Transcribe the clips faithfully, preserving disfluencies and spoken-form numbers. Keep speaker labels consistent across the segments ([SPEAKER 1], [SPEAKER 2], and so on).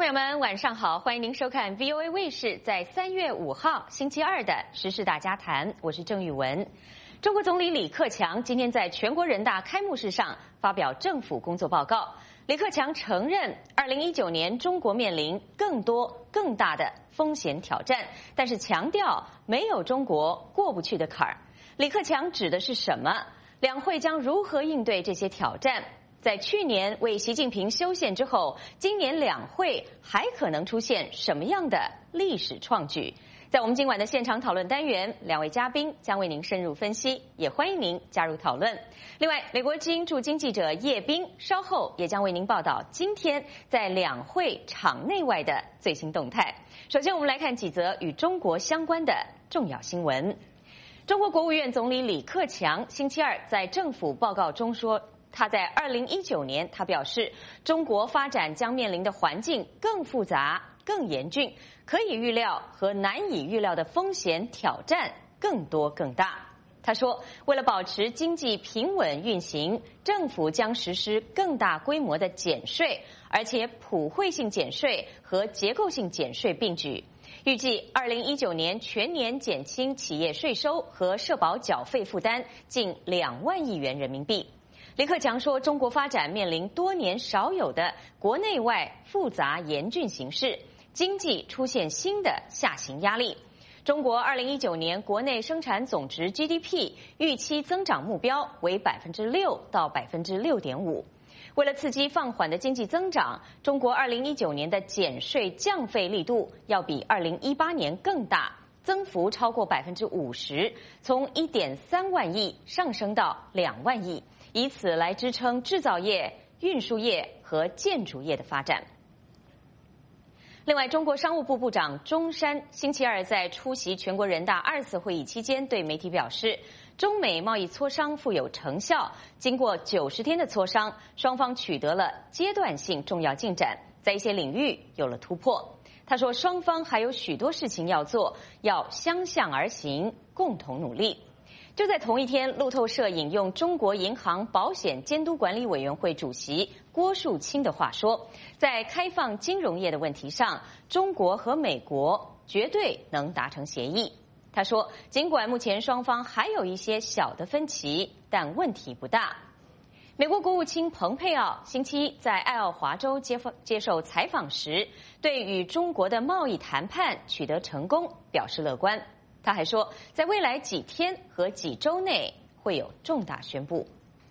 [SPEAKER 1] 朋友们，晚上好！欢迎您收看 V O A 卫视在三月五号星期二的时事大家谈，我是郑玉文。中国总理李克强今天在全国人大开幕式上发表政府工作报告。李克强承认，二零一九年中国面临更多更大的风险挑战，但是强调没有中国过不去的坎儿。李克强指的是什么？两会将如何应对这些挑战？在去年为习近平修宪之后，今年两会还可能出现什么样的历史创举？在我们今晚的现场讨论单元，两位嘉宾将为您深入分析，也欢迎您加入讨论。另外，美国之音驻京记者叶冰稍后也将为您报道今天在两会场内外的最新动态。首先，我们来看几则与中国相关的重要新闻。中国国务院总理李克强星期二在政府报告中说，他在二零一九年，他表示，中国发展将面临的环境更复杂、更严峻，可以预料和难以预料的风险挑战更多更大。他说，为了保持经济平稳运行，政府将实施更大规模的减税，而且普惠性减税和结构性减税并举。预计二零一九年全年减轻企业税收和社保缴费负担近两万亿元人民币。李克强说，中国发展面临多年少有的国内外复杂严峻形势，经济出现新的下行压力。中国二零一九年国内生产总值 G D P 预期增长目标为百分之六到百分之六点五。为了刺激放缓的经济增长，中国二零一九年的减税降费力度要比二零一八年更大，增幅超过百分之五十，从一点三万亿上升到两万亿。以此来支撑制造业、运输业和建筑业的发展。另外，中国商务部部长钟山星期二在出席全国人大二次会议期间对媒体表示，中美贸易磋商富有成效，经过九十天的磋商，双方取得了阶段性重要进展，在一些领域有了突破。他说，双方还有许多事情要做，要相向而行，共同努力。就在同一天，路透社引用中国银行保险监督管理委员会主席郭树清的话说，在开放金融业的问题上，中国和美国绝对能达成协议。他说，尽管目前双方还有一些小的分歧，但问题不大。美国国务卿蓬佩奥星期一在爱奥华州接接受采访时，对与中国的贸易谈判取得成功表示乐观。他还说，在未来几天和几周内会有重大宣布。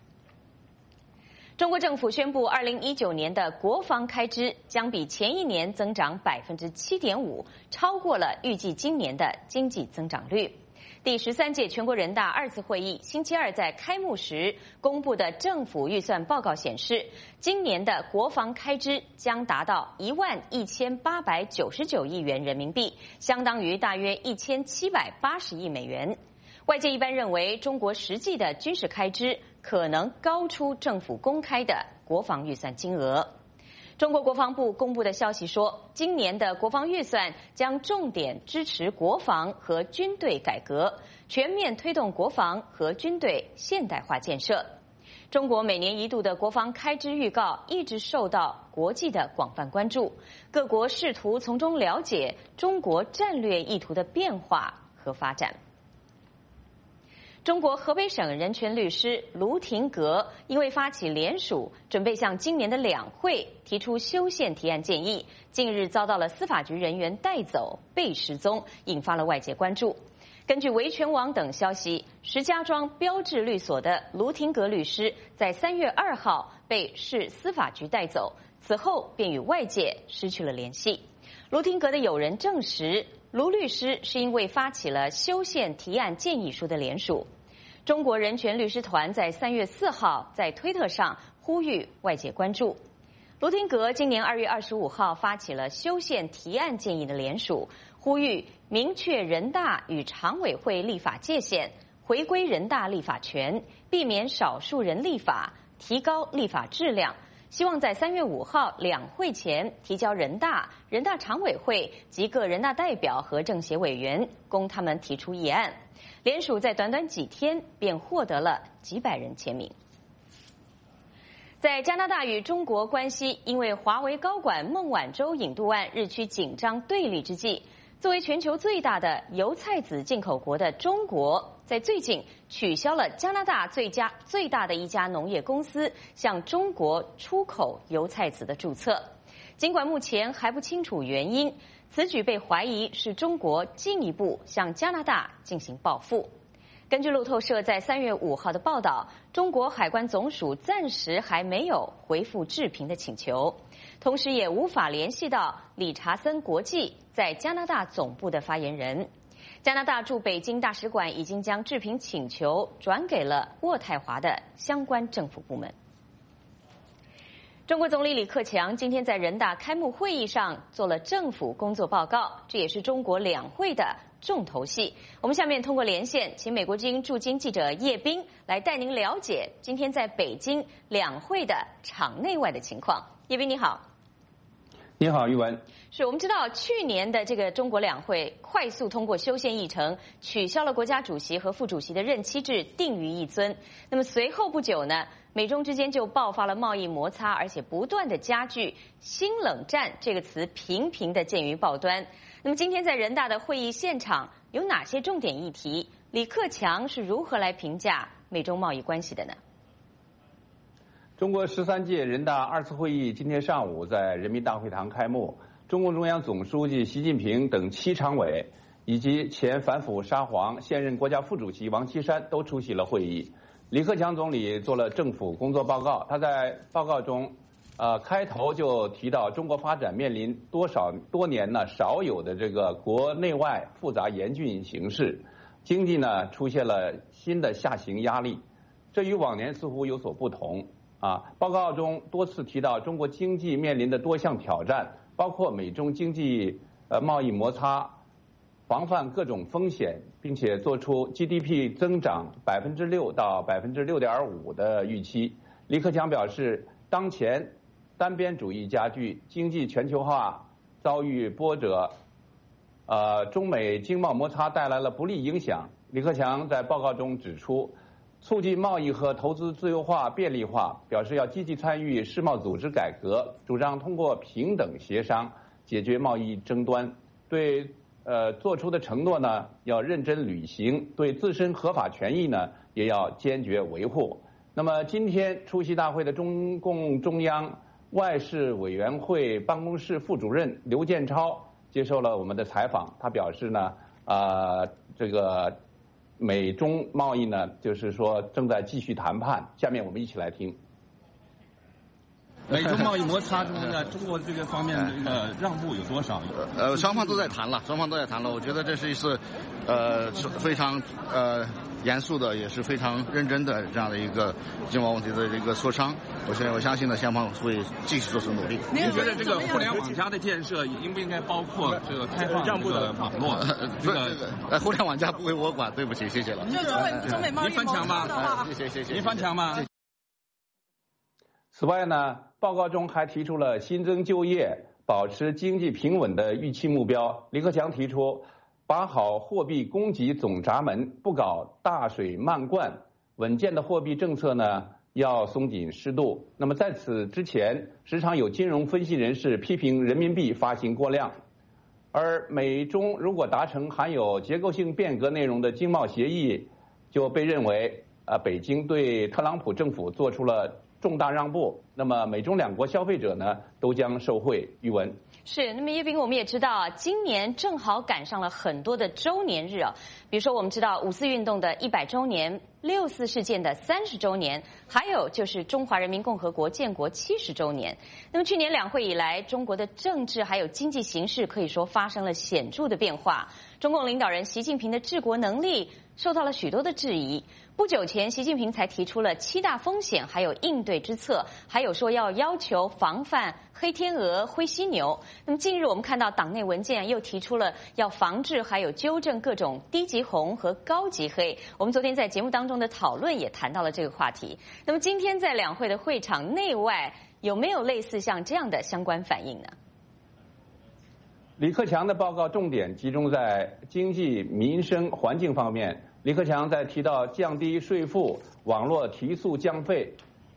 [SPEAKER 1] 中国政府宣布，二零一九年的国防开支将比前一年增长百分之七点五，超过了预计今年的经济增长率。第十三届全国人大二次会议星期二在开幕时公布的政府预算报告显示，今年的国防开支将达到一万一千八百九十九亿元人民币，相当于大约一千七百八十亿美元。外界一般认为，中国实际的军事开支可能高出政府公开的国防预算金额。中国国防部公布的消息说，今年的国防预算将重点支持国防和军队改革，全面推动国防和军队现代化建设。中国每年一度的国防开支预告一直受到国际的广泛关注，各国试图从中了解中国战略意图的变化和发展。中国河北省人权律师卢廷阁因为发起联署，准备向今年的两会提出修宪提案建议，近日遭到了司法局人员带走被失踪，引发了外界关注。根据维权网等消息，石家庄标致律所的卢廷阁律师在三月二号被市司法局带走，此后便与外界失去了联系。卢廷阁的友人证实，卢律师是因为发起了修宪提案建议书的联署。中国人权律师团在三月四号在推特上呼吁外界关注。卢廷阁今年二月二十五号发起了修宪提案建议的联署，呼吁明确人大与常委会立法界限，回归人大立法权，避免少数人立法，提高立法质量。希望在三月五号两会前提交人大、人大常委会及各人大代表和政协委员，供他们提出议案。联署在短短几天便获得了几百人签名。 在加拿大与中国关系因为华为高管孟晚舟引渡案日趋紧张对立之际，作为全球最大的油菜籽进口国的中国，在最近取消了加拿大最佳最大的一家农业公司向中国出口油菜籽的注册。尽管目前还不清楚原因，此举被怀疑是中国进一步向加拿大进行报复。根据路透社在三月五号的报道，中国海关总署暂时还没有回复置评的请求，同时也无法联系到理查森国际在加拿大总部的发言人。加拿大驻北京大使馆已经将置评请求转给了渥太华的相关政府部门。中国总理李克强今天在人大开幕会议上做了政府工作报告，这也是中国两会的重头戏。我们下面通过连线，请美国之音驻京记者叶斌来带您了解今天在北京两会的场内外的情况。叶斌你好。
[SPEAKER 2] 你好，玉文。
[SPEAKER 1] 是我们知道，去年的这个中国两会快速通过修宪议程，取消了国家主席和副主席的任期制，定于一尊。那么随后不久呢，美中之间就爆发了贸易摩擦，而且不断的加剧，新冷战这个词频频的见于报端。那么今天在人大的会议现场有哪些重点议题？李克强是如何来评价美中贸易关系的呢？
[SPEAKER 2] 中国十三届人大二次会议今天上午在人民大会堂开幕，中共中央总书记习近平等七常委以及前反腐沙皇、现任国家副主席王岐山都出席了会议。李克强总理做了政府工作报告，他在报告中，呃，开头就提到中国发展面临多少多年呢少有的这个国内外复杂严峻形势，经济呢出现了新的下行压力，这与往年似乎有所不同。啊，报告中多次提到中国经济面临的多项挑战，包括美中经济呃贸易摩擦，防范各种风险，并且做出 G D P 增长百分之六到百分之六点五的预期。李克强表示，当前单边主义加剧，经济全球化遭遇波折，呃，中美经贸摩擦带来了不利影响。李克强在报告中指出，促进贸易和投资自由化便利化，表示要积极参与世贸组织改革，主张通过平等协商解决贸易争端，对呃做出的承诺呢要认真履行，对自身合法权益呢也要坚决维护。那么今天出席大会的中共中央外事委员会办公室副主任刘建超接受了我们的采访，他表示呢，啊、呃、这个。美中贸易呢，就是说正在继续谈判。下面我们一起来听。
[SPEAKER 3] 美中贸易摩擦中呢，中国这个方面这个让步有多少？
[SPEAKER 4] 呃，双方都在谈了，双方都在谈了。我觉得这是一次，呃，非常呃严肃的，也是非常认真的这样的一个经贸问题的一个磋商。我现在我相信呢，双方会继续做出努力。
[SPEAKER 3] 您觉得这个互联网加的建设应不应该包括这个开放这个网络？
[SPEAKER 4] 这个呃，互联网加不归我管，对不起，谢谢了。
[SPEAKER 5] 这中美中美贸易
[SPEAKER 3] 您翻墙吗？
[SPEAKER 4] 谢谢谢谢。
[SPEAKER 3] 您翻墙吗？
[SPEAKER 2] 此外呢，报告中还提出了新增就业、保持经济平稳的预期目标。李克强提出，把好货币供给总闸门，不搞大水漫灌，稳健的货币政策呢要松紧适度。那么在此之前，时常有金融分析人士批评人民币发行过量，而美中如果达成含有结构性变革内容的经贸协议，就被认为啊、呃，北京对特朗普政府做出了重大让步，那么美中两国消费者呢都将受惠。玉文
[SPEAKER 1] 是，那么叶斌，我们也知道啊，今年正好赶上了很多的周年日啊，比如说我们知道五四运动的一百周年、六四事件的三十周年，还有就是中华人民共和国建国七十周年。那么去年两会以来，中国的政治还有经济形势可以说发生了显著的变化，中共领导人习近平的治国能力受到了许多的质疑。不久前，习近平才提出了七大风险还有应对之策，还有说要要求防范黑天鹅、灰犀牛。那么近日我们看到党内文件又提出了要防治还有纠正各种低级红和高级黑。我们昨天在节目当中的讨论也谈到了这个话题。那么今天在两会的会场内外有没有类似像这样的相关反应呢？
[SPEAKER 2] 李克强的报告重点集中在经济、民生、环境方面。李克强在提到降低税负、网络提速降费，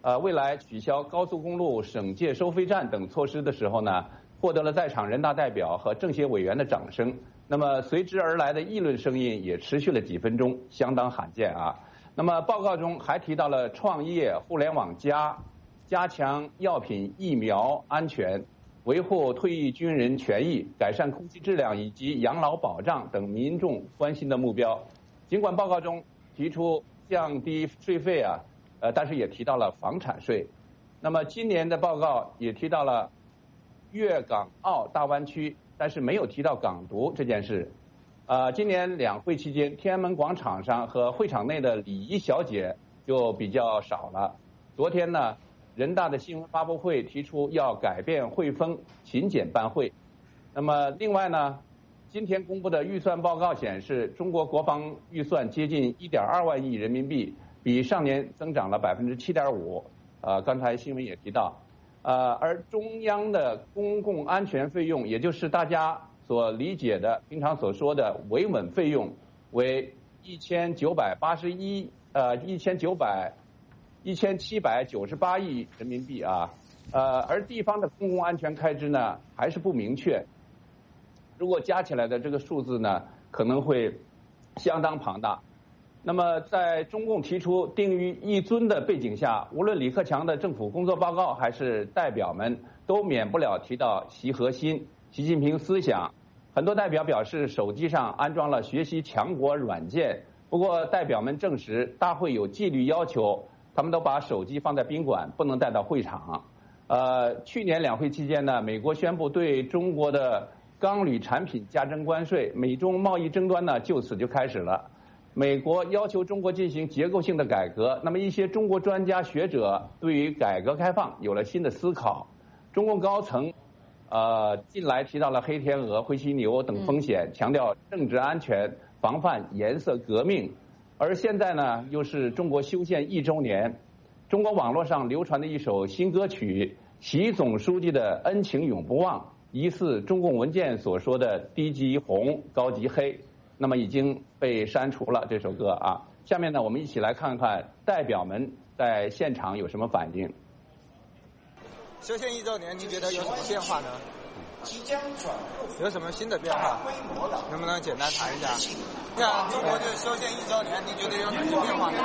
[SPEAKER 2] 呃未来取消高速公路省界收费站等措施的时候呢，获得了在场人大代表和政协委员的掌声。那么随之而来的议论声音也持续了几分钟，相当罕见啊。那么报告中还提到了创业、互联网加、加强药品疫苗安全、维护退役军人权益、改善空气质量以及养老保障等民众关心的目标。尽管报告中提出降低税费啊，呃，但是也提到了房产税。那么今年的报告也提到了粤港澳大湾区，但是没有提到港独这件事。呃，今年两会期间，天安门广场上和会场内的礼仪小姐就比较少了。昨天呢，人大的新闻发布会提出要改变会风，勤俭办会。那么另外呢，今天公布的预算报告显示，中国国防预算接近一点二万亿人民币，比上年增长了百分之七点五。呃，刚才新闻也提到，呃，而中央的公共安全费用，也就是大家所理解的、平常所说的维稳费用，为一千九百八十一呃一千九百一千七百九十八亿人民币啊，呃，而地方的公共安全开支呢还是不明确。如果加起来的这个数字呢，可能会相当庞大。那么，在中共提出定于一尊的背景下，无论李克强的政府工作报告还是代表们，都免不了提到习核心、习近平思想。很多代表表示，手机上安装了学习强国软件。不过，代表们证实，大会有纪律要求，他们都把手机放在宾馆，不能带到会场。呃，去年两会期间呢，美国宣布对中国的钢铝产品加征关税，美中贸易争端呢就此就开始了。美国要求中国进行结构性的改革，那么一些中国专家学者对于改革开放有了新的思考。中共高层呃近来提到了黑天鹅、灰犀牛等风险，强调政治安全，防范颜色革命。而现在呢，又是中国修宪一周年，中国网络上流传的一首新歌曲《习总书记的恩情永不忘》，疑似中共文件所说的低级红、高级黑。那么已经被删除了这首歌啊。下面呢，我们一起来看看代表们在现场有什么反应。
[SPEAKER 5] 修宪一周年，您觉得有什么变化呢？有什么新的变化？能不能简单谈一下？像中国这修宪一周年，您觉得有哪些变化呢？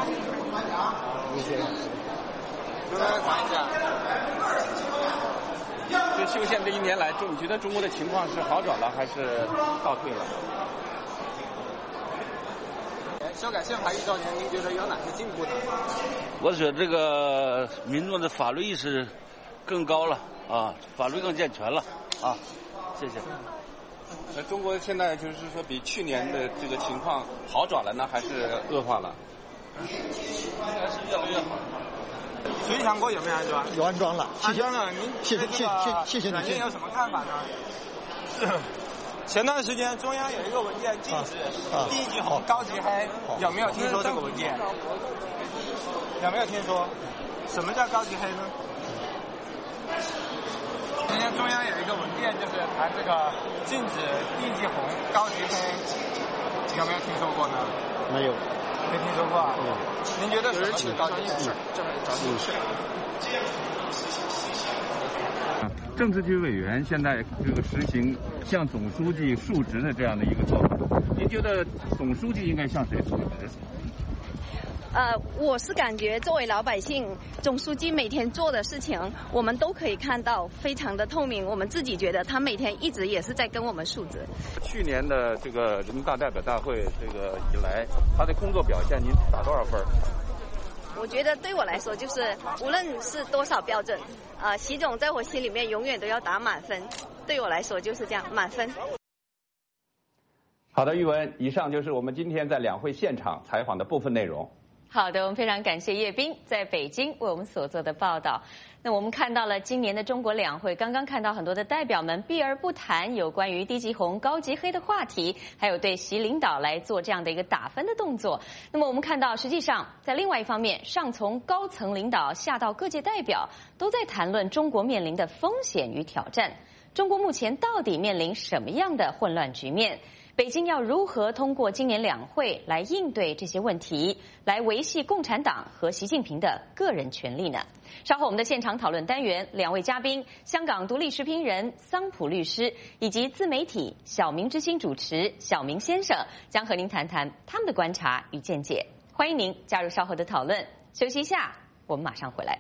[SPEAKER 5] 能不能谈一下？
[SPEAKER 3] 这修宪这一年来，你觉得中国的情况是好转了还是倒退了？
[SPEAKER 5] 修改宪法一周年，您觉得有哪些进步呢？
[SPEAKER 6] 我觉得这个民众的法律意识更高了啊，法律更健全了啊，谢谢。
[SPEAKER 3] 那中国现在就是说比去年的这个情况好转了呢，还是恶化了？
[SPEAKER 6] 应该是越来越好。
[SPEAKER 5] 学习强国有没有安装？
[SPEAKER 7] 有安装了，
[SPEAKER 5] 安装了。您
[SPEAKER 7] 谢谢谢谢谢谢你。
[SPEAKER 5] 软件有什么看法呢？前段时间中央有一个文件禁止低级红、高级黑，有没有听说这个文件？有没有听说？什么叫高级黑呢？今天中央有一个文件，就是谈这个禁止低级红、高级黑，有没有听说过呢？
[SPEAKER 7] 没有，
[SPEAKER 5] 没听说过啊。嗯。您觉得什么是高级黑？这么找你是。
[SPEAKER 2] 政治局委员现在这个实行向总书记述职的这样的一个做法，您觉得总书记应该向谁述职？
[SPEAKER 8] 呃，我是感觉作为老百姓，总书记每天做的事情，我们都可以看到，非常的透明。我们自己觉得他每天一直也是在跟我们述职。
[SPEAKER 2] 去年的这个人民大代表大会这个以来，他的工作表现您打多少分？
[SPEAKER 8] 我觉得对我来说，就是无论是多少标准，呃，习总在我心里面永远都要打满分。对我来说就是这样，满分。
[SPEAKER 2] 好的，玉文，以上就是我们今天在两会现场采访的部分内容。
[SPEAKER 1] 好的，我们非常感谢叶斌在北京为我们所做的报道。那我们看到了今年的中国两会，刚刚看到很多的代表们避而不谈有关于低级红、高级黑的话题，还有对习领导来做这样的一个打分的动作。那么我们看到，实际上在另外一方面，上从高层领导下到各界代表，都在谈论中国面临的风险与挑战。中国目前到底面临什么样的混乱局面？ 北京要如何通过今年两会来应对这些问题，来维系共产党和习近平的个人权利呢？稍后我们的现场讨论单元，两位嘉宾，香港独立时评人桑普律师以及自媒体小明之星主持小明先生，将和您谈谈他们的观察与见解。欢迎您加入稍后的讨论。休息一下，我们马上回来。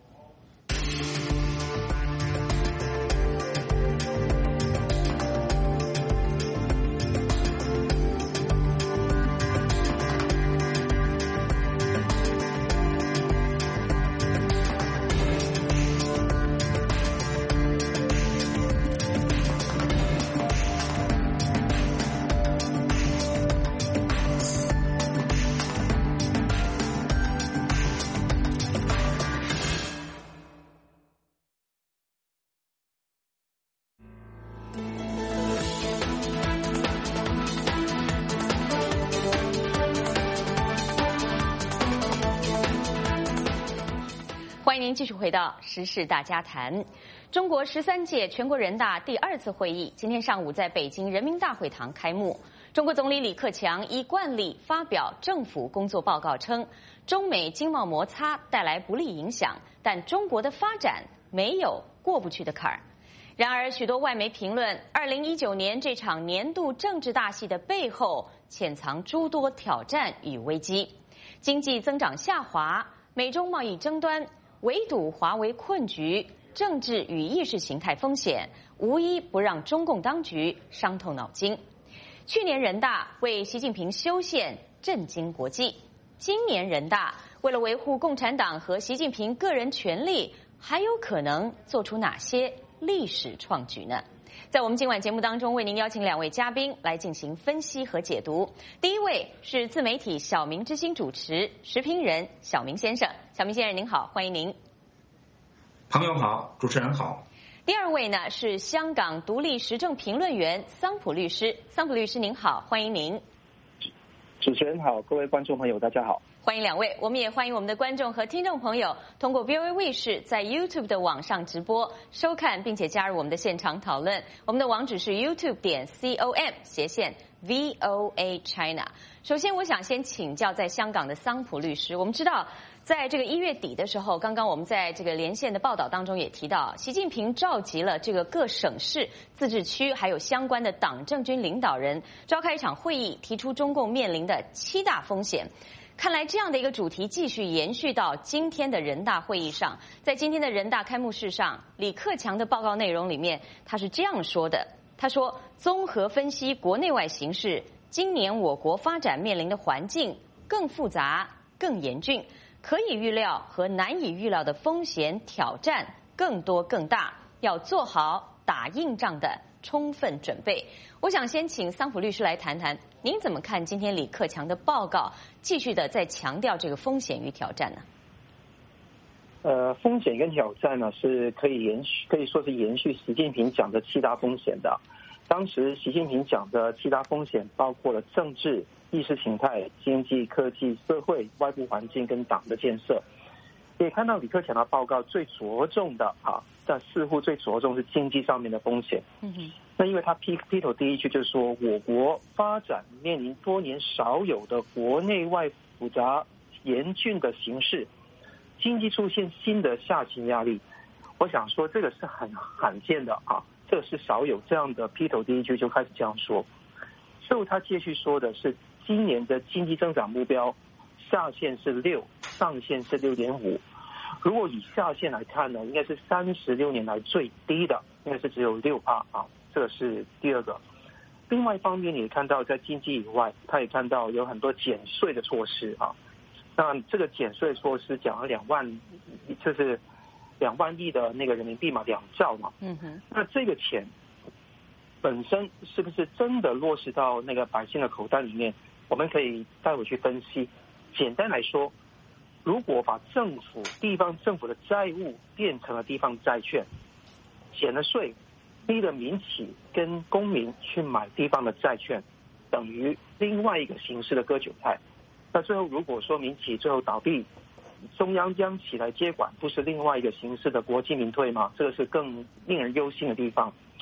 [SPEAKER 1] 欢迎您继续回到时事大家谈。中国十三届全国人大第二次会议今天上午在北京人民大会堂开幕。中国总理李克强依惯例发表政府工作报告称，中美经贸摩擦带来不利影响，但中国的发展没有过不去的坎儿。然而，许多外媒评论，二零一九年这场年度政治大戏的背后潜藏诸多挑战与危机：经济增长下滑、美中贸易争端、围堵华为困局、政治与意识形态风险，无一不让中共当局伤透脑筋。去年人大为习近平修宪震惊国际，今年人大为了维护共产党和习近平个人权利，还有可能做出哪些历史创举呢？在我们今晚节目当中，为您邀请两位嘉宾来进行分析和解读。第一位是自媒体小明之星主持时评人小明先生，小明先生您好，欢迎您。
[SPEAKER 9] 朋友好，主持人好。
[SPEAKER 1] 第二位呢是香港独立时政评论员桑普律师，桑普律师您好，欢迎您。
[SPEAKER 10] 主持人好，各位观众朋友大家好。
[SPEAKER 1] 欢迎两位，我们也欢迎我们的观众和听众朋友通过 V O A 卫视在 YouTube 的网上直播收看，并且加入我们的现场讨论。我们的网址是 YouTube 点 com 斜线 V O A China。首先，我想先请教在香港的桑普律师，我们知道，在这个一月底的时候，刚刚我们在这个连线的报道当中也提到，习近平召集了这个各省市、自治区还有相关的党政军领导人，召开一场会议，提出中共面临的七大风险。看来这样的一个主题继续延续到今天的人大会议上。在今天的人大开幕式上，李克强的报告内容里面，他是这样说的：他说，综合分析国内外形势，今年我国发展面临的环境更复杂、更严峻，可以预料和难以预料的风险挑战更多更大，要做好打硬仗的充分准备。我想先请桑普律师来谈谈，您怎么看今天李克强的报告，继续的在强调这个风险与挑战呢？
[SPEAKER 10] 呃，风险跟挑战呢是可以延续，可以说是延续习近平讲的七大风险的。当时习近平讲的七大风险包括了政治、意识形态、经济、科技、社会、外部环境跟党的建设。也看到李克强的报告最着重的啊，但似乎最着重是经济上面的风险。嗯哼。那因为他劈劈头第一句就是说，我国发展面临多年少有的国内外复杂严峻的形势，经济出现新的下行压力。我想说这个是很罕见的啊，这个是少有这样的劈头第一句就开始这样说。最后他继续说的是，今年的经济增长目标下限是六，上限是六点五。如果以下限来看呢，应该是三十六年来最低的，应该是只有六趴啊，这个是第二个。另外一方面，你也看到在经济以外，他也看到有很多减税的措施啊。那这个减税措施讲了两万，就是两万亿的那个人民币嘛，两兆嘛。嗯哼。那这个钱本身是不是真的落实到那个百姓的口袋里面？我们可以待会去分析。简单来说，如果把政府、地方政府的债务变成了地方债券，减了税，逼了民企跟公民去买地方的债券，等于另外一个形式的割韭菜。那最后如果说民企最后倒闭，中央将起来接管，不是另外一个形式的国进民退吗？这个是更令人忧心的地方。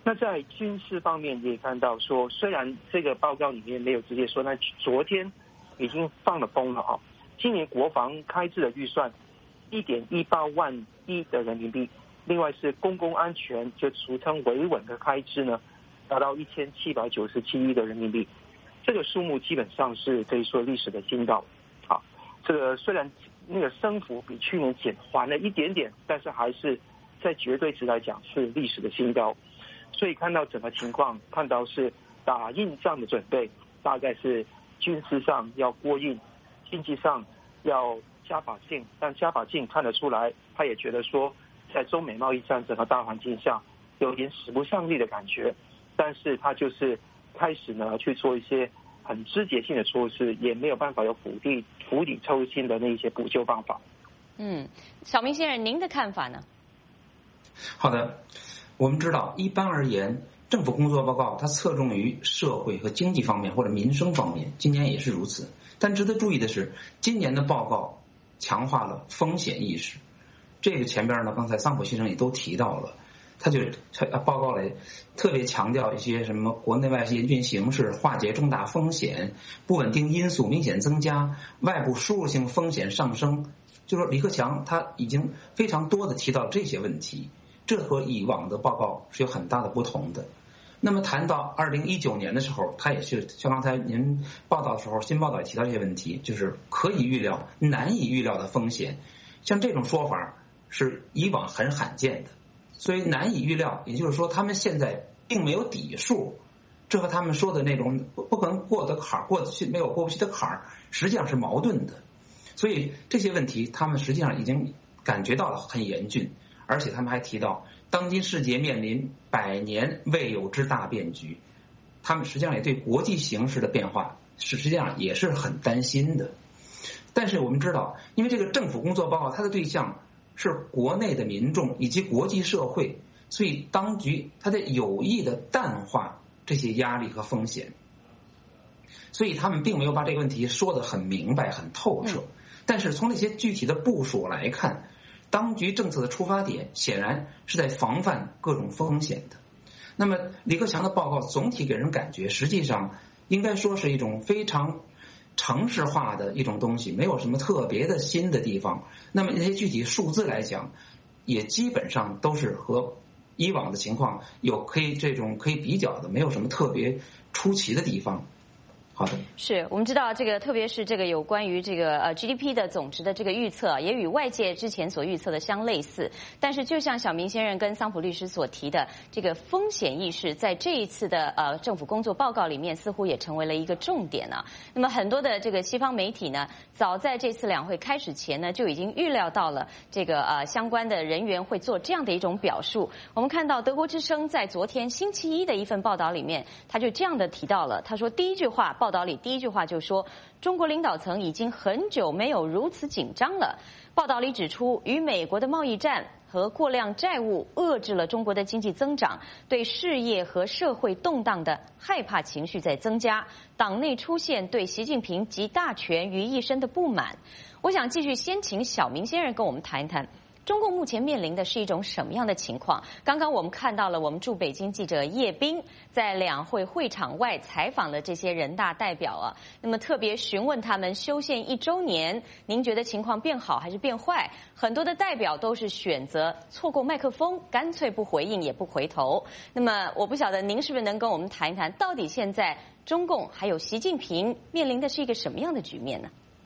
[SPEAKER 10] 那在军事方面也看到说，虽然这个报告里面没有直接说，那昨天已经放了风了啊。今年国防开支的预算一点一八万亿的人民币，另外是公共安全就俗称维稳的开支呢，达到一千七百九十七亿的人民币，这个数目基本上是可以说历史的新高。啊，这个虽然那个升幅比去年减缓了一点点，但是还是在绝对值来讲是历史的新高。所以看到整个情况，看到是打硬仗的准备，大概是军事上要过硬，经济上要加把劲。但加把劲看得出来，他也觉得说，在中美贸易战整个大环境下，有点使不上力的感觉。但是他就是开始呢去做一些很枝节性的措施，也没有办法有釜底釜底抽薪的那一些补救方法。
[SPEAKER 1] 嗯，小明先生，您的看法呢？
[SPEAKER 9] 好的。我们知道，一般而言，政府工作报告它侧重于社会和经济方面或者民生方面，今年也是如此。但值得注意的是，今年的报告强化了风险意识。这个前边呢，刚才桑普先生也都提到了，他就报告里特别强调一些什么国内外严峻形势、化解重大风险、不稳定因素明显增加、外部输入性风险上升。就说李克强他已经非常多的提到这些问题。这和以往的报告是有很大的不同的。那么谈到二零一九年的时候，他也是像刚才您报道的时候，新报道也提到这些问题，就是可以预料、难以预料的风险。像这种说法是以往很罕见的，所以难以预料，也就是说他们现在并没有底数，这和他们说的那种不可能过的坎儿、过得去没有过不去的坎儿，实际上是矛盾的。所以这些问题，他们实际上已经感觉到了很严峻。而且他们还提到，当今世界面临百年未有之大变局，他们实际上也对国际形势的变化实际上也是很担心的。但是我们知道，因为这个政府工作报告它的对象是国内的民众以及国际社会，所以当局它在有意的淡化这些压力和风险，所以他们并没有把这个问题说得很明白很透彻。但是从那些具体的部署来看，当局政策的出发点显然是在防范各种风险的。那么李克强的报告总体给人感觉，实际上应该说是一种非常程式化的一种东西，没有什么特别的新的地方。那么那些具体数字来讲，也基本上都是和以往的情况有可以这种可以比较的，没有什么特别出奇的地方。好的，
[SPEAKER 1] 是我们知道这个，特别是这个有关于这个呃 G D P 的总值的这个预测，也与外界之前所预测的相类似。但是，就像小明先生跟桑普律师所提的，这个风险意识在这一次的呃政府工作报告里面，似乎也成为了一个重点啊。那么，很多的这个西方媒体呢，早在这次两会开始前呢，就已经预料到了这个呃相关的人员会做这样的一种表述。我们看到德国之声在昨天星期一的一份报道里面，他就这样的提到了，他说第一句话。报道里第一句话就说，中国领导层已经很久没有如此紧张了。报道里指出，与美国的贸易战和过量债务遏制了中国的经济增长，对事业和社会动荡的害怕情绪在增加，党内出现对习近平集大权于一身的不满。我想继续先请小明先生跟我们谈一谈。中共目前面临的是一种什么样的情况？刚刚我们看到了我们驻北京记者叶斌在两会会场外采访了这些人大代表啊，那么特别询问他们修宪一周年，您觉得情况变好还是变坏？很多的代表都是选择错过麦克风，干脆不回应也不回头。那么我不晓得您是不是能跟我们谈一谈，到底现在中共还有习近平面临的是一个什么样的局面呢？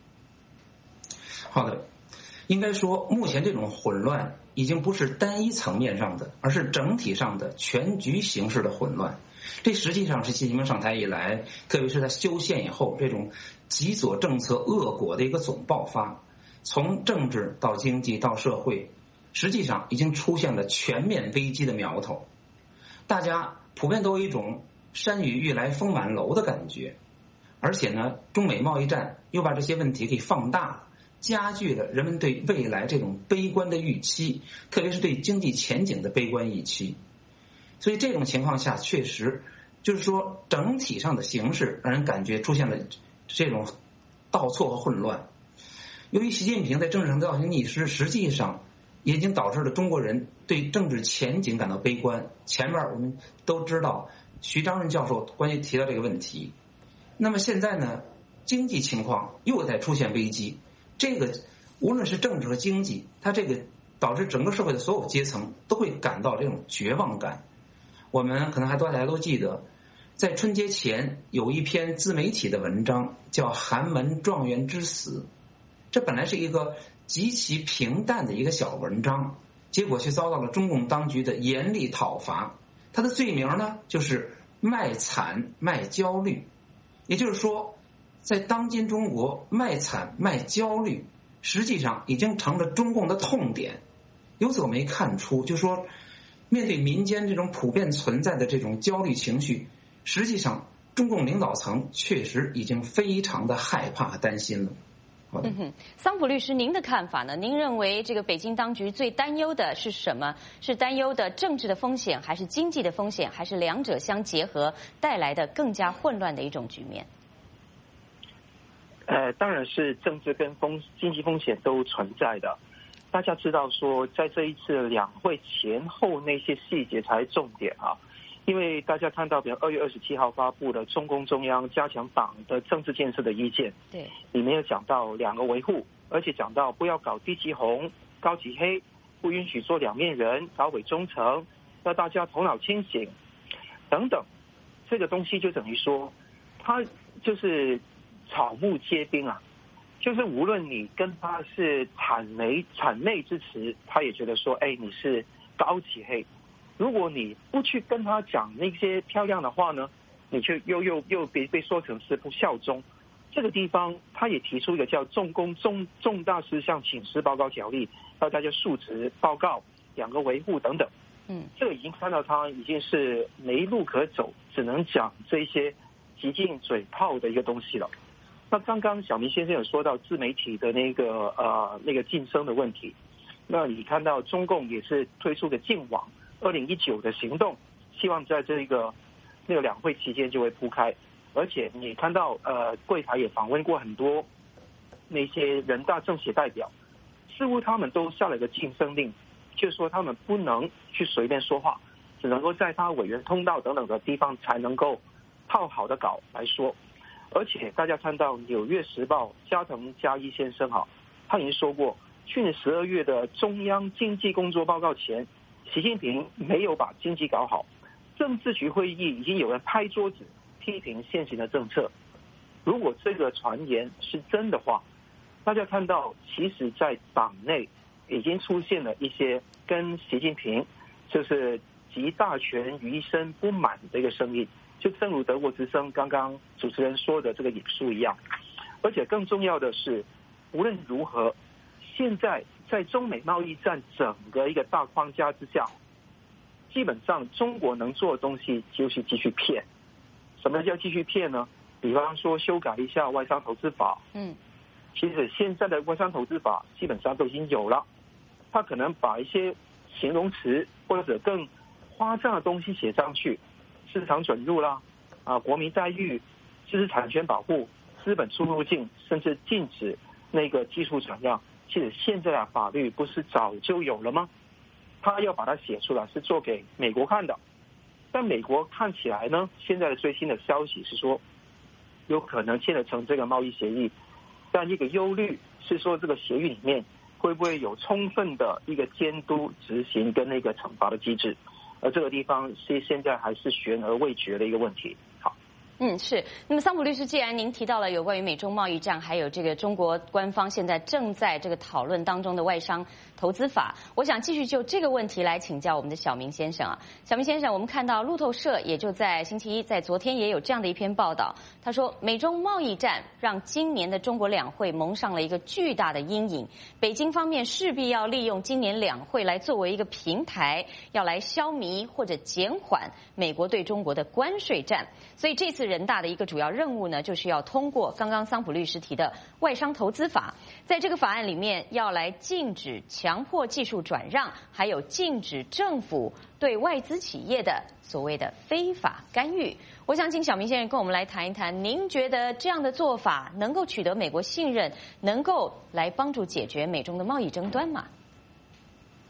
[SPEAKER 9] 好的。应该说，目前这种混乱已经不是单一层面上的，而是整体上的全局形势的混乱。这实际上是习近平上台以来，特别是他修宪以后，这种极左政策恶果的一个总爆发。从政治到经济到社会，实际上已经出现了全面危机的苗头。大家普遍都有一种山雨欲来风满楼的感觉，而且呢，中美贸易战又把这些问题给放大了。加剧了人们对未来这种悲观的预期，特别是对经济前景的悲观预期。所以这种情况下，确实就是说整体上的形势让人感觉出现了这种倒错和混乱。由于习近平在政治上造成逆失，实际上已经导致了中国人对政治前景感到悲观。前面我们都知道徐章润教授关于提到这个问题。那么现在呢，经济情况又在出现危机，这个无论是政治和经济，它这个导致整个社会的所有阶层都会感到这种绝望感。我们可能还大家都记得，在春节前有一篇自媒体的文章叫《寒门状元之死》，这本来是一个极其平淡的一个小文章，结果却遭到了中共当局的严厉讨伐。他的罪名呢，就是卖惨卖焦虑。也就是说，在当今中国，卖惨卖焦虑实际上已经成了中共的痛点。由此我们看出，就是说面对民间这种普遍存在的这种焦虑情绪，实际上中共领导层确实已经非常的害怕和担心了。
[SPEAKER 1] 嗯哼，桑普律师，您的看法呢？您认为这个北京当局最担忧的是什么？是担忧的政治的风险，还是经济的风险，还是两者相结合带来的更加混乱的一种局面？
[SPEAKER 10] 呃，当然是政治跟风经济风险都存在的。大家知道说，在这一次两会前后那些细节才是重点啊。因为大家看到，比如二月二十七号发布的中共中央加强党的政治建设的意见，
[SPEAKER 1] 对，
[SPEAKER 10] 里面有讲到两个维护，而且讲到不要搞低级红、高级黑，不允许做两面人、搞伪忠诚，要大家头脑清醒，等等。这个东西就等于说，它就是草木皆兵啊，就是无论你跟他是谄媚谄媚之词，他也觉得说，哎，你是高级黑。如果你不去跟他讲那些漂亮的话呢，你却又又又被被说成是不效忠。这个地方他也提出一个叫重公重重大事项请示报告条例，要大家述职报告，两个维护等等。
[SPEAKER 1] 嗯，
[SPEAKER 10] 这个已经看到他已经是没路可走，只能讲这些极尽嘴炮的一个东西了。那刚刚小明先生有说到自媒体的那个呃那个晋升的问题，那你看到中共也是推出的净网二零一九的行动，希望在这个那个两会期间就会铺开。而且你看到呃柜台也访问过很多那些人大政协代表，似乎他们都下了个晋升令，就是说他们不能去随便说话，只能够在他委员通道等等的地方才能够套好的稿来说。而且大家看到《纽约时报》加藤嘉一先生哈，他已经说过，去年十二月的中央经济工作报告前，习近平没有把经济搞好，政治局会议已经有人拍桌子批评现行的政策。如果这个传言是真的话，大家看到其实在党内已经出现了一些跟习近平就是集大权于一身不满的一个声音，就正如德国之声刚刚主持人说的这个引述一样。而且更重要的是，无论如何，现在在中美贸易战整个一个大框架之下，基本上中国能做的东西就是继续骗。什么叫继续骗呢？比方说修改一下外商投资法，
[SPEAKER 1] 嗯，
[SPEAKER 10] 其实现在的外商投资法基本上都已经有了，他可能把一些形容词或者更夸张的东西写上去，市场准入啦，啊，国民待遇、知识产权保护、资本出入境，甚至禁止那个技术转让。其实现在的法律不是早就有了吗？他要把它写出来是做给美国看的，但美国看起来呢，现在的最新的消息是说，有可能签得成这个贸易协议，但一个忧虑是说，这个协议里面会不会有充分的一个监督执行跟那个惩罚的机制，而这个地方是现在还是悬而未决的一个问题。好。
[SPEAKER 1] 嗯，是。那么桑普律师，既然您提到了有关于美中贸易战，还有这个中国官方现在正在这个讨论当中的外商投资法，我想继续就这个问题来请教我们的小明先生啊。小明先生，我们看到路透社也就在星期一，在昨天也有这样的一篇报道，他说美中贸易战让今年的中国两会蒙上了一个巨大的阴影，北京方面势必要利用今年两会来作为一个平台，要来消弭或者减缓美国对中国的关税战。所以这次人大的一个主要任务呢，就是要通过刚刚桑普律师提的外商投资法，在这个法案里面要来禁止强迫技术转让，还有禁止政府对外资企业的所谓的非法干预。我想请小明先生跟我们来谈一谈，您觉得这样的做法能够取得美国信任，能够来帮助解决美中的贸易争端吗？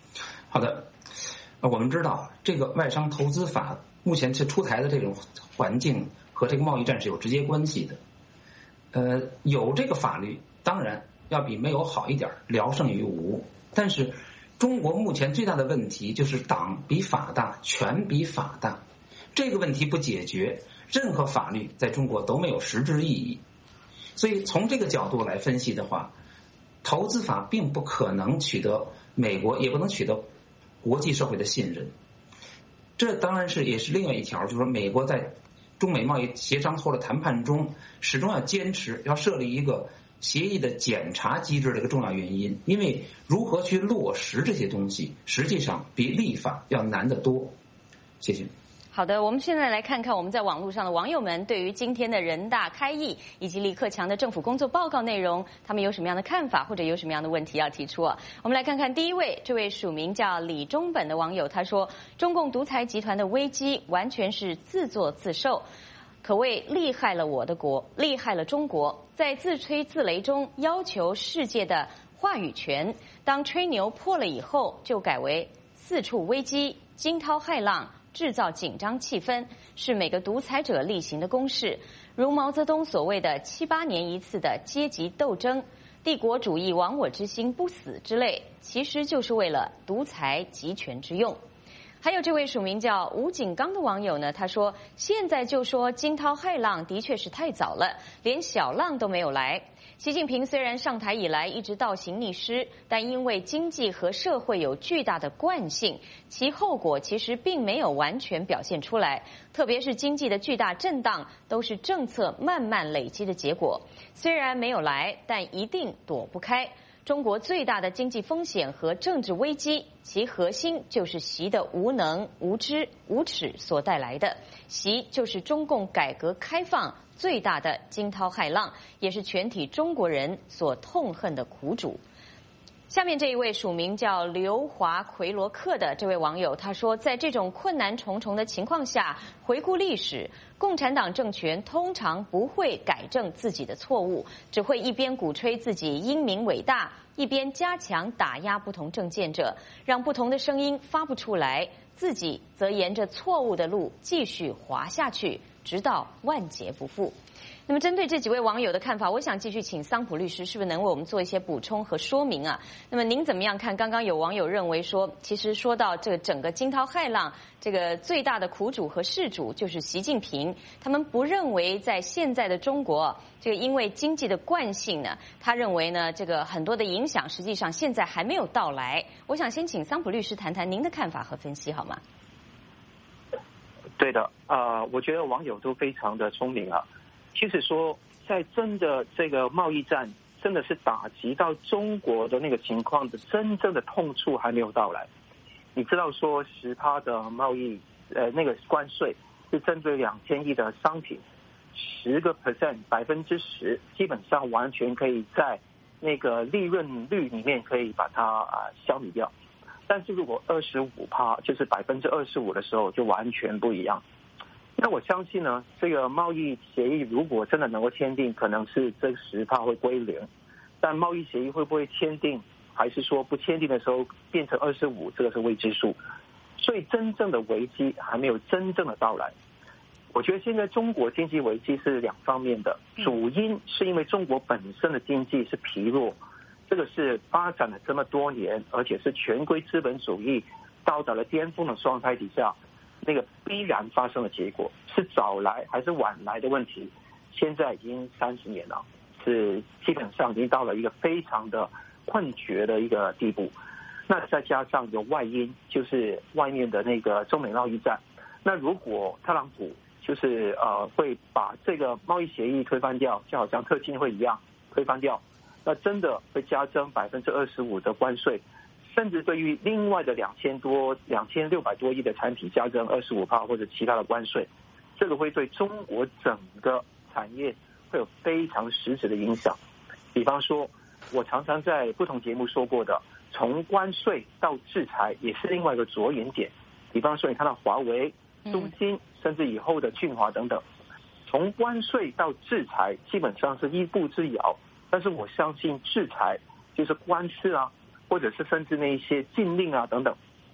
[SPEAKER 9] 好的，呃，我们知道这个外商投资法目前是出台的这种环境和这个贸易战是有直接关系的。呃，有这个法律当然要比没有好一点，聊胜于无。但是中国目前最大的问题就是党比法大，权比法大。这个问题不解决，任何法律在中国都没有实质意义。所以从这个角度来分析的话，投资法并不可能取得美国，也不能取得国际社会的信任。这当然是也是另外一条，就是说美国在中美贸易协商后的谈判中，始终要坚持要设立一个协议的检查机制的一个重要原因。因为如何去落实这些东西，实际上比立法要难得多。谢谢。
[SPEAKER 1] 好的，我们现在来看看我们在网络上的网友们对于今天的人大开议以及李克强的政府工作报告内容，他们有什么样的看法，或者有什么样的问题要提出啊？我们来看看第一位，这位署名叫李中本的网友，他说：中共独裁集团的危机完全是自作自受，可谓厉害了我的国，厉害了中国，在自吹自擂中要求世界的话语权，当吹牛破了以后，就改为四处危机，惊涛骇浪，制造紧张气氛，是每个独裁者例行的公事。如毛泽东所谓的七八年一次的阶级斗争，帝国主义亡我之心不死之类，其实就是为了独裁集权之用。还有这位署名叫吴景刚的网友呢，他说：现在就说惊涛骇浪的确是太早了，连小浪都没有来。习近平虽然上台以来一直倒行逆施，但因为经济和社会有巨大的惯性，其后果其实并没有完全表现出来。特别是经济的巨大震荡，都是政策慢慢累积的结果。虽然没有来，但一定躲不开。中国最大的经济风险和政治危机，其核心就是习的无能、无知、无耻所带来的。习就是中共改革开放最大的惊涛骇浪，也是全体中国人所痛恨的苦主。下面这一位署名叫刘华奎罗克的这位网友，他说，在这种困难重重的情况下，回顾历史，共产党政权通常不会改正自己的错误，只会一边鼓吹自己英明伟大，一边加强打压不同政见者，让不同的声音发不出来，自己则沿着错误的路继续滑下去，直到万劫不复。那么针对这几位网友的看法，我想继续请桑普律师是不是能为我们做一些补充和说明啊？那么您怎么样看？刚刚有网友认为说，其实说到这个整个惊涛骇浪，这个最大的苦主和事主就是习近平，他们不认为在现在的中国，这个因为经济的惯性呢，他认为呢，这个很多的影响实际上现在还没有到来。我想先请桑普律师谈谈您的看法和分析好吗？
[SPEAKER 10] 对的，啊、呃，我觉得网友都非常的聪明啊。其实说，在真的这个贸易战真的是打击到中国的那个情况的真正的痛处还没有到来。你知道说十趴的贸易呃那个关税是针对两千亿的商品，十个 percent 百分之十，基本上完全可以在那个利润率里面可以把它啊、呃、消弭掉。但是如果二十五趴就是百分之二十五的时候，就完全不一样。那我相信呢，这个贸易协议如果真的能够签订，可能是这十趴会归零，但贸易协议会不会签订，还是说不签订的时候变成二十五，这个是未知数。所以真正的危机还没有真正的到来。我觉得现在中国经济危机是两方面的，主因是因为中国本身的经济是疲弱，这个是发展了这么多年，而且是全规资本主义到达了巅峰的状态底下，那个必然发生的结果，是早来还是晚来的问题。现在已经三十年了，是基本上已经到了一个非常的困绝的一个地步。那再加上有外因，就是外面的那个中美贸易战。那如果特朗普就是呃会把这个贸易协议推翻掉，就好像特金会一样推翻掉，那真的会加征百分之二十五的关税。甚至对于另外的两千多、两千六百多亿的产品加征二十五%或者其他的关税，这个会对中国整个产业会有非常实质的影响。比方说，我常常在不同节目说过的，从关税到制裁也是另外一个着眼点。比方说，你看到华为、中兴，甚至以后的俊华等等，从关税到制裁基本上是一步之遥。但是我相信制裁就是官司啊，或者是甚至那一些禁令啊等等，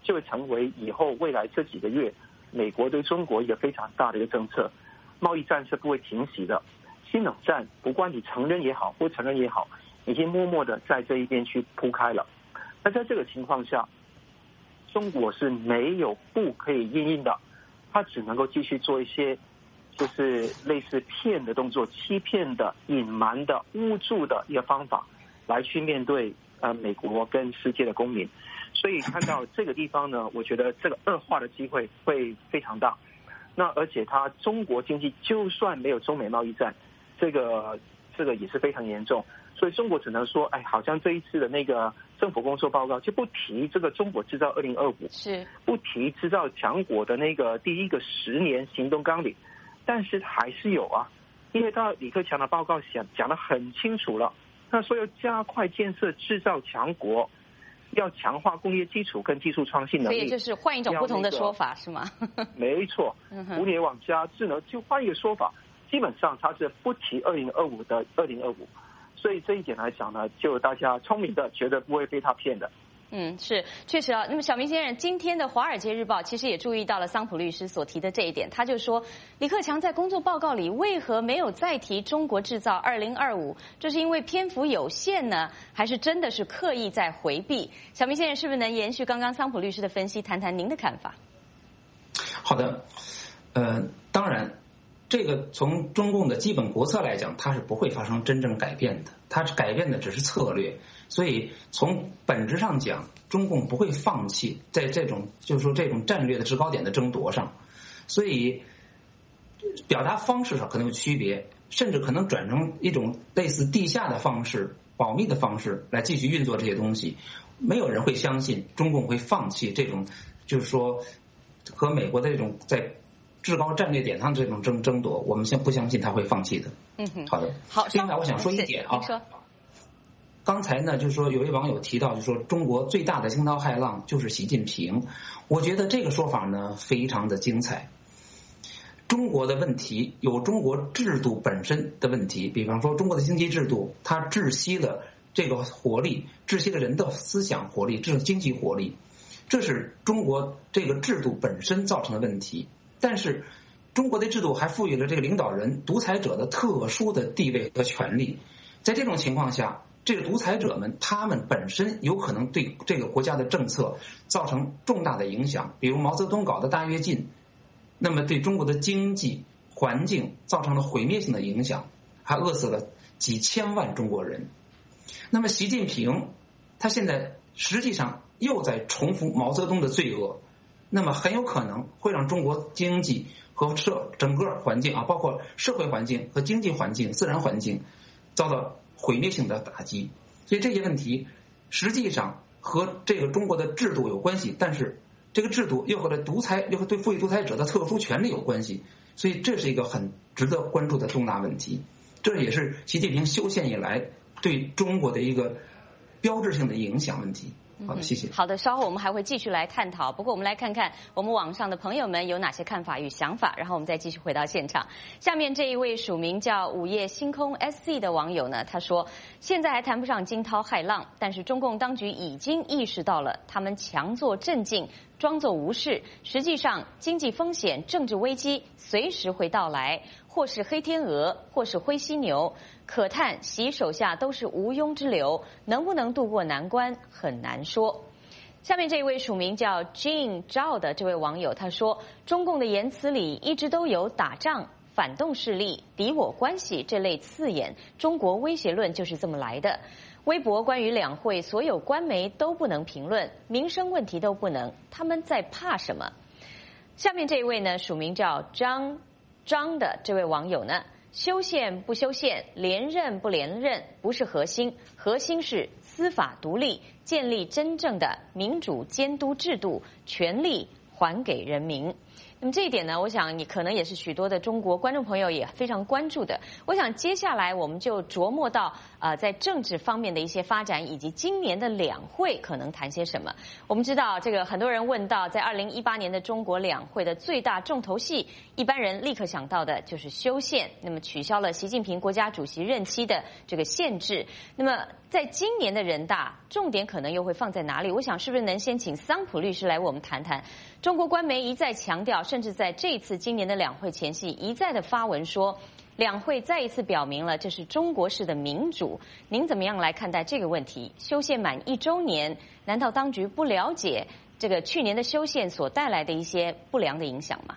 [SPEAKER 10] 就会成为以后未来这几个月美国对中国一个非常大的一个政策。贸易战是不会停息的，新冷战不管你承认也好不承认也好，已经默默的在这一边去铺开了。那在这个情况下，中国是没有不可以因应的，它只能够继续做一些就是类似骗的动作、欺骗的、隐瞒的、污助的一个方法来去面对呃美国跟世界的公民。所以看到这个地方呢，我觉得这个恶化的机会会非常大。那而且它中国经济就算没有中美贸易战，这个这个也是非常严重。所以中国只能说，哎，好像这一次的那个政府工作报告就不提这个中国制造二零二五，
[SPEAKER 1] 是
[SPEAKER 10] 不提制造强国的那个第一个十年行动纲领，但是还是有啊，因为他李克强的报告讲讲得很清楚了，他说要加快建设制造强国，要强化工业基础跟技术创新能力。
[SPEAKER 1] 所以就是换一种不同的说法，是吗？
[SPEAKER 10] 没错，互联网加智能，就换一个说法，基本上他是不提二零二五的二零二五。所以这一点来讲呢，就大家聪明的绝对不会被他骗的。
[SPEAKER 1] 嗯，是确实啊。那么小明先生，今天的《华尔街日报》其实也注意到了桑普律师所提的这一点，他就说李克强在工作报告里为何没有再提中国制造二零二五？这是因为篇幅有限呢，还是真的是刻意在回避？小明先生是不是能延续刚刚桑普律师的分析，谈谈您的看法？
[SPEAKER 9] 好的，呃，当然。这个从中共的基本国策来讲，它是不会发生真正改变的，它改变的只是策略。所以从本质上讲，中共不会放弃在这种就是说这种战略的制高点的争夺上。所以表达方式上可能有区别，甚至可能转成一种类似地下的方式、保密的方式来继续运作这些东西。没有人会相信中共会放弃这种就是说和美国的这种在至高战略点上这种争争夺，我们先不相信他会放弃的。
[SPEAKER 1] 嗯哼，
[SPEAKER 9] 好的。
[SPEAKER 1] 好，
[SPEAKER 9] 另外我想说一点啊，刚才呢就是说有一位网友提到，就是说中国最大的惊涛骇浪就是习近平，我觉得这个说法呢非常的精彩。中国的问题有中国制度本身的问题，比方说中国的经济制度，它窒息了这个活力，窒息了人的思想活力，这是经济活力，这是中国这个制度本身造成的问题。但是中国的制度还赋予了这个领导人独裁者的特殊的地位和权利，在这种情况下，这个独裁者们他们本身有可能对这个国家的政策造成重大的影响，比如毛泽东搞的大跃进，那么对中国的经济环境造成了毁灭性的影响，还饿死了几千万中国人。那么习近平他现在实际上又在重复毛泽东的罪恶，那么很有可能会让中国经济和社整个环境啊，包括社会环境和经济环境、自然环境遭到毁灭性的打击。所以这些问题实际上和这个中国的制度有关系，但是这个制度又和独裁又和对赋予独裁者的特殊权利有关系，所以这是一个很值得关注的重大问题。这也是习近平修宪以来对中国的一个标志性的影响问题。好的，谢谢。
[SPEAKER 1] 好的，稍后我们还会继续来探讨。不过我们来看看我们网上的朋友们有哪些看法与想法，然后我们再继续回到现场。下面这一位署名叫午夜星空 S C 的网友呢，他说：现在还谈不上惊涛骇浪，但是中共当局已经意识到了，他们强作镇静，装作无视，实际上经济风险、政治危机随时会到来，或是黑天鹅，或是灰犀牛。可叹习手下都是无庸之流，能不能渡过难关很难说。下面这一位署名叫 Jean Zhao 的这位网友他说，中共的言辞里一直都有打仗、反动势力、敌我关系这类字眼，中国威胁论就是这么来的。微博关于两会所有官媒都不能评论，民生问题都不能，他们在怕什么？下面这一位呢，署名叫张张的这位网友呢，修宪不修宪，连任不连任不是核心，核心是司法独立，建立真正的民主监督制度，权力还给人民。那么这一点呢，我想你可能也是许多的中国观众朋友也非常关注的。我想接下来我们就琢磨到呃在政治方面的一些发展，以及今年的两会可能谈些什么。我们知道这个很多人问到，在二零一八年的中国两会的最大重头戏，一般人立刻想到的就是修宪，那么取消了习近平国家主席任期的这个限制。那么在今年的人大，重点可能又会放在哪里？我想是不是能先请桑普律师来为我们谈谈？中国官媒一再强调，甚至在这次今年的两会前夕一再的发文说，两会再一次表明了这是中国式的民主。您怎么样来看待这个问题？修宪满一周年，难道当局不了解这个去年的修宪所带来的一些不良的影响吗？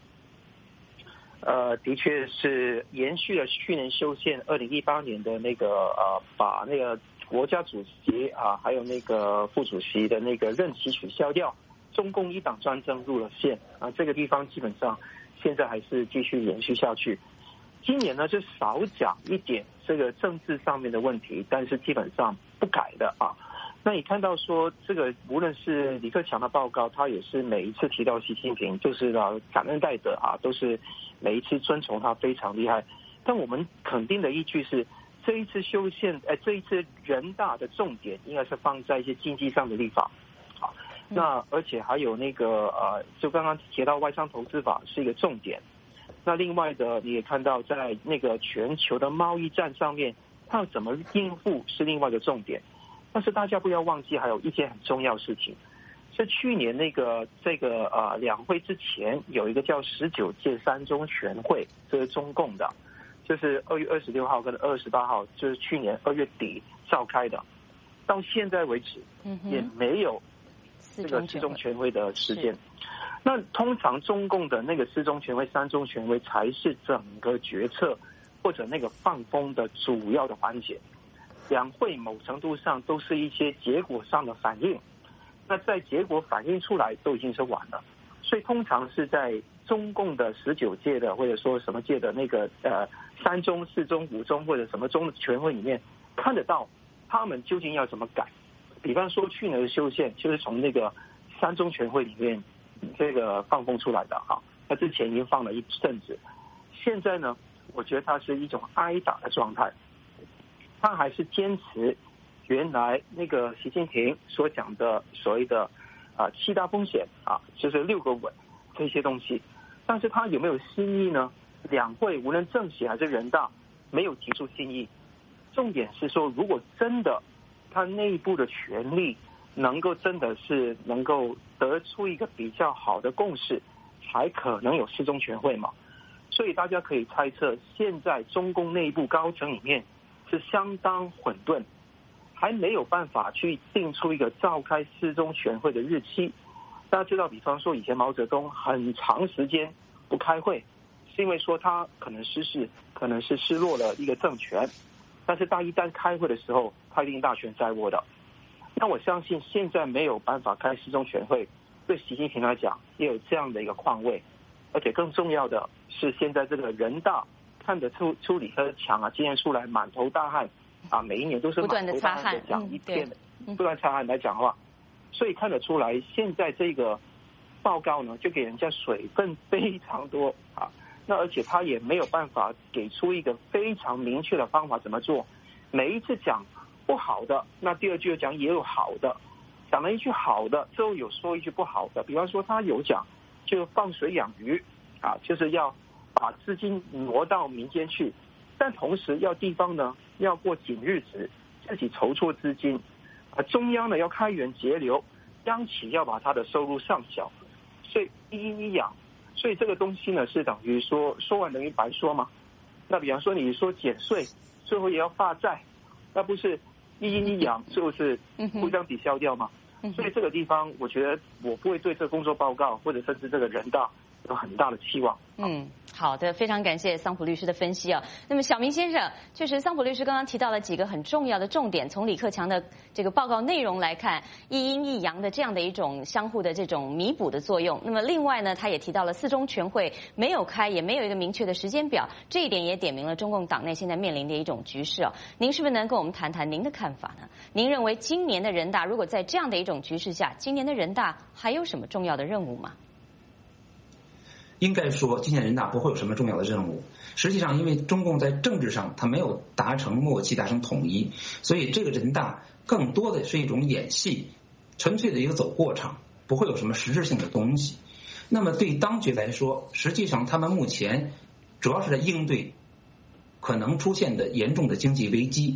[SPEAKER 10] 呃，的确是延续了去年修宪二零一八年的那个呃，把那个国家主席啊，还有那个副主席的那个任期取消掉，中共一党专政入了宪啊，这个地方基本上现在还是继续延续下去。今年呢，就少讲一点这个政治上面的问题，但是基本上不改的啊。那你看到说这个，无论是李克强的报告，他也是每一次提到习近平，就是呢感恩戴德啊，都是每一次尊崇他非常厉害。但我们肯定的依据是，这一次修宪，呃，这一次人大的重点应该是放在一些经济上的立法，啊，那而且还有那个呃，就刚刚提到外商投资法是一个重点。那另外的，你也看到在那个全球的贸易战上面，它要怎么应付是另外一个重点。但是大家不要忘记，还有一件很重要的事情，是去年那个这个呃两会之前有一个叫十九届三中全会，这是中共的，就是二月二十六号跟二十八号，就是去年二月底召开的，到现在为止也没有这个四中全会的时间。那通常中共的那个四中全会、三中全会才是整个决策或者那个放风的主要的环节。两会某程度上都是一些结果上的反应，那在结果反映出来都已经是晚了，所以通常是在中共的十九届的或者说什么届的那个呃三中、四中、五中或者什么中的全会里面看得到他们究竟要怎么改。比方说去年的修宪就是从那个三中全会里面这个放风出来的哈，那之前已经放了一阵子，现在呢，我觉得它是一种挨打的状态。他还是坚持原来那个习近平所讲的所谓的啊七大风险啊，就是六个稳这些东西，但是他有没有新意呢？两会无论政协还是人大没有提出新意，重点是说，如果真的他内部的权力能够真的是能够得出一个比较好的共识，才可能有四中全会嘛。所以大家可以猜测，现在中共内部高层里面是相当混沌，还没有办法去定出一个召开四中全会的日期。大家知道，比方说以前毛泽东很长时间不开会，是因为说他可能失势，可能是失落了一个政权，但是他一旦开会的时候，他一定大权在握的。那我相信现在没有办法开四中全会，对习近平来讲也有这样的一个况味，而且更重要的是，现在这个人大看得出出李克强啊，今年出来满头大汗啊，每一年都是满头大汗的讲一天，不断擦汗来讲话，所以看得出来，现在这个报告呢，就给人家水分非常多啊。那而且他也没有办法给出一个非常明确的方法怎么做。每一次讲不好的，那第二句又讲也有好的，讲了一句好的之后有说一句不好的。比方说他有讲就放水养鱼啊，就是要把资金挪到民间去，但同时要地方呢要过紧日子，自己筹措资金，啊，中央呢要开源节流，央企要把它的收入上缴，所以一阴一阳，所以这个东西呢是等于说说完等于白说嘛。那比方说你说减税，最后也要发债，那不是一阴一阳，就是互相抵消掉吗？所以这个地方，我觉得我不会对这个工作报告或者甚至这个人大有很大的期望。
[SPEAKER 1] 嗯，好的，非常感谢桑普律师的分析啊。那么小明先生，确实桑普律师刚刚提到了几个很重要的重点，从李克强的这个报告内容来看，一阴一阳的这样的一种相互的这种弥补的作用。那么另外呢，他也提到了四中全会没有开，也没有一个明确的时间表，这一点也点明了中共党内现在面临的一种局势啊。您是不是能跟我们谈谈您的看法呢？您认为今年的人大如果在这样的一种局势下，今年的人大还有什么重要的任务吗？
[SPEAKER 9] 应该说，今年人大不会有什么重要的任务。实际上，因为中共在政治上它没有达成默契、达成统一，所以这个人大更多的是一种演戏，纯粹的一个走过场，不会有什么实质性的东西。那么对当局来说，实际上他们目前主要是在应对可能出现的严重的经济危机，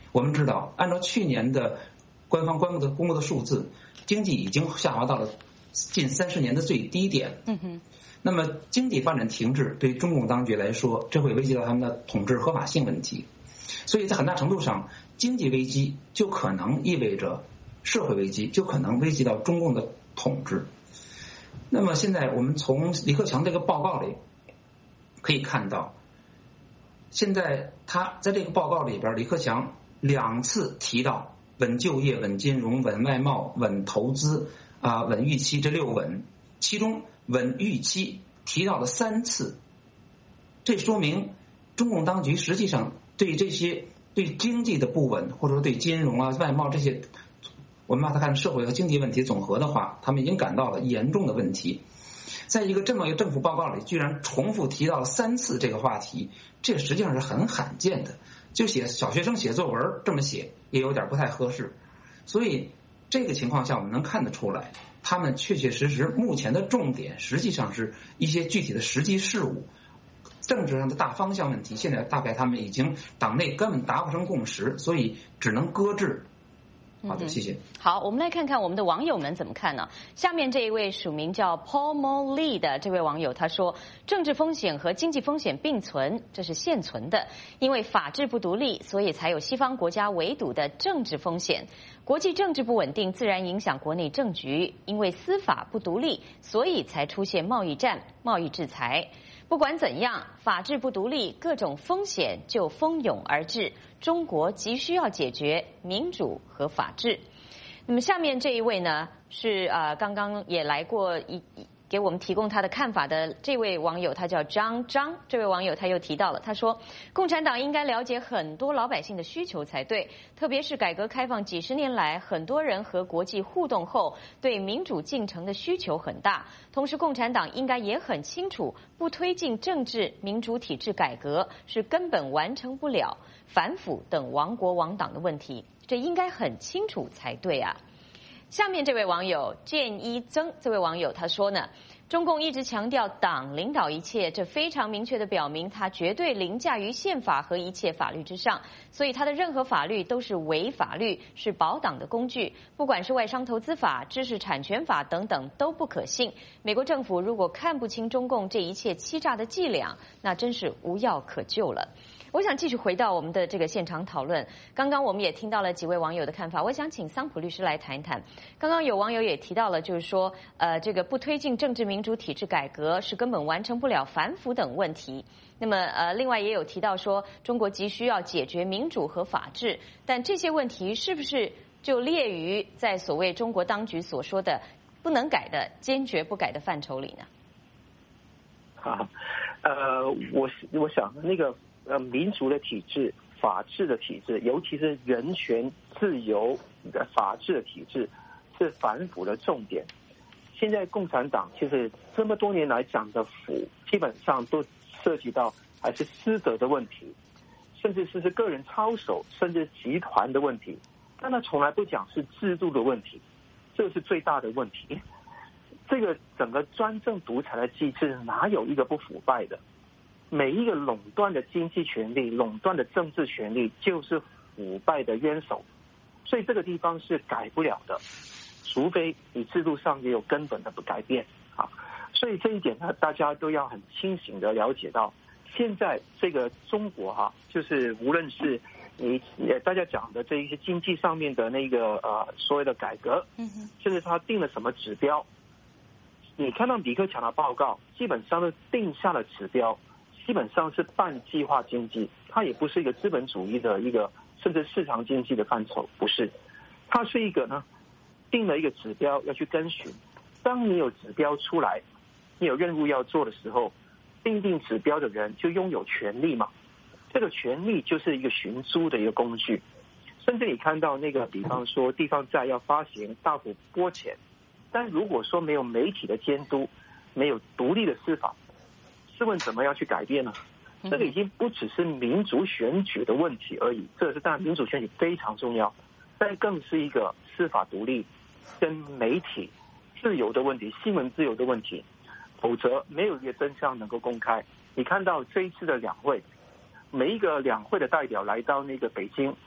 [SPEAKER 9] 我们知道，按照去年的官方公布的公布的数字，经济已经下滑到了近三十年的最低点。
[SPEAKER 1] 嗯哼。
[SPEAKER 9] 那么经济发展停滞对中共当局来说，这会危及到他们的统治合法性问题。所以在很大程度上，经济危机就可能意味着社会危机，就可能危及到中共的统治。那么现在我们从李克强这个报告里可以看到，现在他在这个报告里边，李克强两次提到稳就业、稳金融、稳外贸、稳投资啊、稳预期这六稳，其中稳预期提到了三次，这说明中共当局实际上对这些对经济的不稳，或者说对金融啊、外贸这些，我们把它看社会和经济问题总和的话，他们已经感到了严重的问题。在一个这么一个政府报告里，居然重复提到了三次这个话题，这实际上是很罕见的。就写小学生写作文这么写，也有点不太合适。所以这个情况下，我们能看得出来，他们确确实实目前的重点实际上是一些具体的实际事务，政治上的大方向问题，现在大概他们已经党内根本达不成共识，所以只能搁置。好的，谢谢。
[SPEAKER 1] 好，我们来看看我们的网友们怎么看呢？下面这一位署名叫 Paul Mo Lee 的这位网友他说，政治风险和经济风险并存，这是现存的，因为法治不独立，所以才有西方国家围堵的政治风险。国际政治不稳定，自然影响国内政局，因为司法不独立，所以才出现贸易战、贸易制裁。不管怎样，法治不独立，各种风险就蜂拥而至。中国急需要解决民主和法治。那么下面这一位呢，是呃刚刚也来过一给我们提供他的看法的这位网友，他叫张张。这位网友他又提到了，他说，共产党应该了解很多老百姓的需求才对，特别是改革开放几十年来，很多人和国际互动后，对民主进程的需求很大。同时，共产党应该也很清楚，不推进政治民主体制改革是根本完成不了反腐等亡国亡党的问题，这应该很清楚才对啊。下面这位网友建一增，这位网友他说呢，中共一直强调党领导一切，这非常明确地表明他绝对凌驾于宪法和一切法律之上，所以他的任何法律都是伪法律，是保党的工具，不管是外商投资法、知识产权法等等都不可信。美国政府如果看不清中共这一切欺诈的伎俩，那真是无药可救了。我想继续回到我们的这个现场讨论。刚刚我们也听到了几位网友的看法，我想请桑普律师来谈一谈。刚刚有网友也提到了，就是说，呃，这个不推进政治民主体制改革是根本完成不了反腐等问题。那么，呃，另外也有提到说，中国急需要解决民主和法治，但这些问题是不是就列于在所谓中国当局所说的不能改的、坚决不改的范畴里呢？
[SPEAKER 10] 啊，呃，我我想那个。呃，民主的体制、法治的体制，尤其是人权、自由的法治的体制，是反腐的重点。现在共产党其实这么多年来讲的腐，基本上都涉及到还是师德的问题，甚至是是个人操守，甚至集团的问题。但他从来不讲是制度的问题，这是最大的问题。这个整个专政独裁的机制，哪有一个不腐败的？每一个垄断的经济权利、垄断的政治权利，就是腐败的冤首，所以这个地方是改不了的，除非你制度上也有根本的不改变啊。所以这一点呢，大家都要很清醒的了解到，现在这个中国哈、啊，就是无论是你大家讲的这一些经济上面的那个呃所谓的改革，嗯哼，甚至他定了什么指标，你看到李克强的报告，基本上是定下了指标。基本上是半计划经济，它也不是一个资本主义的一个甚至市场经济的范畴，不是，它是一个呢定了一个指标要去跟循。当你有指标出来，你有任务要做的时候，定定指标的人就拥有权利嘛，这个权利就是一个寻租的一个工具。甚至你看到那个比方说地方债要发行大幅拨钱，但如果说没有媒体的监督，没有独立的司法，试问怎么样去改变呢？这个已经不只是民主选举的问题而已，这是当然民主选举非常重要，但更是一个司法独立跟媒体自由的问题，新闻自由的问题，否则没有一个真相能够公开。你看到这一次的两会，每一个两会的代表来到那个北京，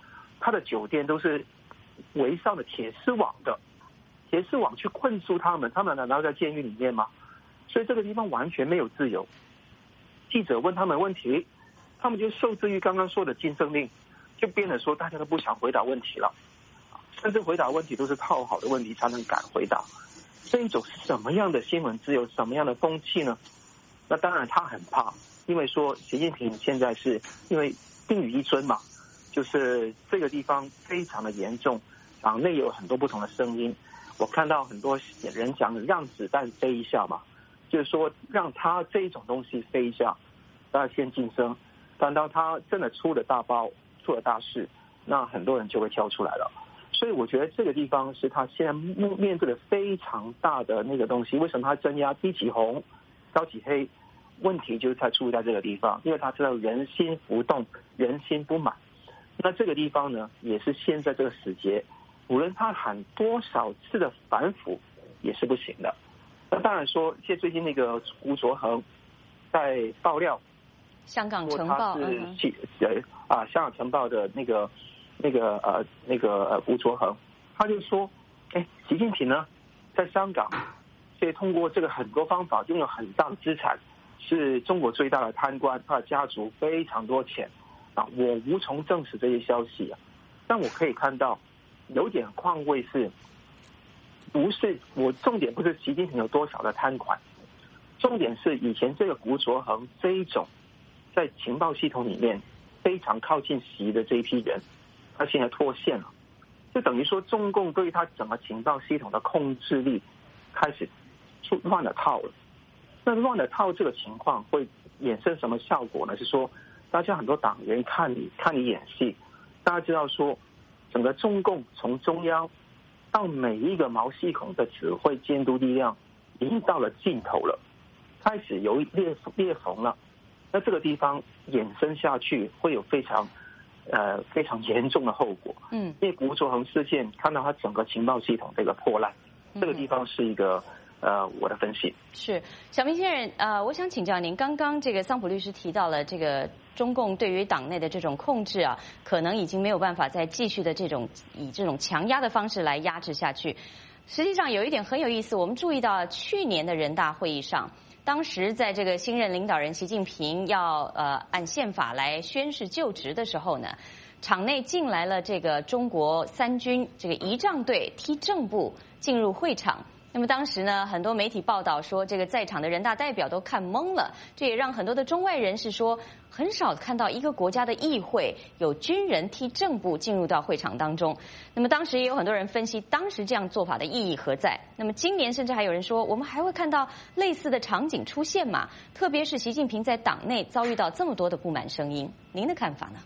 [SPEAKER 10] 他的酒店都是围上的铁丝网的，铁丝网去困住他们，他们难道在监狱里面吗？所以这个地方完全没有自由。记者问他们问题，他们就受制于刚刚说的禁声令，就变得说大家都不想回答问题了，甚至回答问题都是套好的问题才能敢回答。这一种什么样的新闻自由，什么样的风气呢？那当然他很怕，因为说习近平现在是因为定于一尊嘛，就是这个地方非常的严重，党内有很多不同的声音。我看到很多人讲让子弹飞一下嘛，就是说让他这一种东西飞一下，大家先晋升，但当他真的出了大包，出了大事，那很多人就会跳出来了。所以我觉得这个地方是他现在面对的非常大的那个东西。为什么他镇压低起红，高起黑？问题就是他出在这个地方，因为他知道人心浮动，人心不满。那这个地方呢，也是现在这个时节，无论他喊多少次的反腐，也是不行的。那当然说，现在最近那个吴卓恒在爆料，
[SPEAKER 1] 香港晨报
[SPEAKER 10] 说他是呃啊香港晨报的那个那个呃那个呃吴卓恒，他就说，哎，习近平呢在香港，所以通过这个很多方法拥有很大的资产，是中国最大的贪官，他的家族非常多钱啊，我无从证实这些消息啊，但我可以看到有点况味是。不是我重点不是习近平有多少的贪款，重点是以前这个吴卓恒这一种在情报系统里面非常靠近习的这一批人，他现在脱线了，就等于说中共对他整个情报系统的控制力开始出乱了套了。那乱了套这个情况会衍生什么效果呢？是说大家很多党员看你看你演戏，大家知道说整个中共从中央到每一个毛细孔的指挥监督力量已经到了尽头了，开始有裂裂缝了。那这个地方衍生下去会有非常呃非常严重的后果。嗯，因为吴卓恒事件看到他整个情报系统这个破烂，这个地方是一个呃我的分析。
[SPEAKER 1] 是小明先生，呃，我想请教您，刚刚这个桑普律师提到了这个中共对于党内的这种控制啊，可能已经没有办法再继续的这种以这种强压的方式来压制下去。实际上有一点很有意思，我们注意到去年的人大会议上，当时在这个新任领导人习近平要呃按宪法来宣誓就职的时候呢，场内进来了这个中国三军这个仪仗队踢正步进入会场。那么当时呢，很多媒体报道说，这个在场的人大代表都看懵了，这也让很多的中外人士说，很少看到一个国家的议会有军人踢正步进入到会场当中。那么当时也有很多人分析，当时这样做法的意义何在？那么今年甚至还有人说，我们还会看到类似的场景出现吗？特别是习近平在党内遭遇到这么多的不满声音，您的看法呢？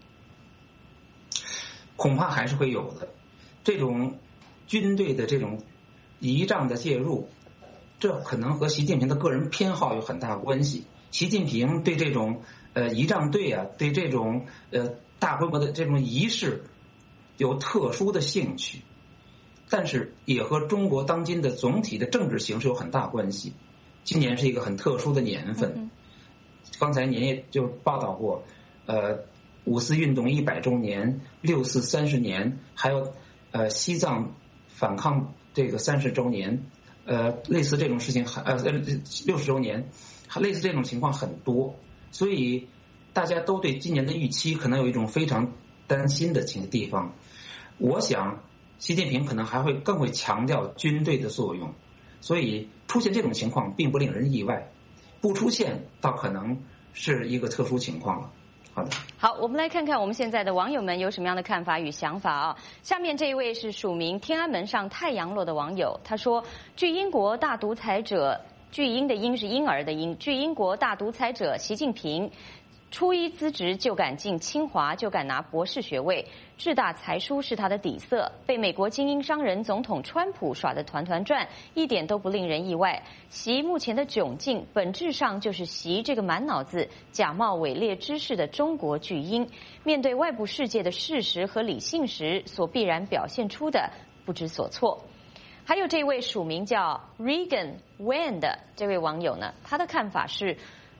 [SPEAKER 9] 恐怕还是会有的。这种军队的这种仪仗的介入，这可能和习近平的个人偏好有很大关系。习近平对这种呃仪仗队啊，对这种呃大规模的这种仪式有特殊的兴趣，但是也和中国当今的总体的政治形势有很大关系。今年是一个很特殊的年份，刚才您也就报道过，呃，五四运动一百周年，六四三十年，还有呃西藏反抗这个三十周年，呃，类似这种事情还呃六十周年，类似这种情况很多，所以大家都对今年的预期可能有一种非常担心的情地方。我想习近平可能还会更会强调军队的作用，所以出现这种情况并不令人意外，不出现倒可能是一个特殊情况了。好的，
[SPEAKER 1] 好，我们来看看我们现在的网友们有什么样的看法与想法啊。下面这一位是署名天安门上太阳落的网友，他说：据英国大独裁者，巨婴的婴是婴儿的婴，据英国大独裁者习近平初一资职就敢进清华，就敢拿博士学位，志大才疏是他的底色，被美国精英商人总统川普耍得团团转，一点都不令人意外。习目前的窘境，本质上就是习这个满脑子假冒伪劣知识的中国巨婴，面对外部世界的事实和理性时所必然表现出的不知所措。还有这位署名叫 Regan Wen 的这位网友呢，他的看法是，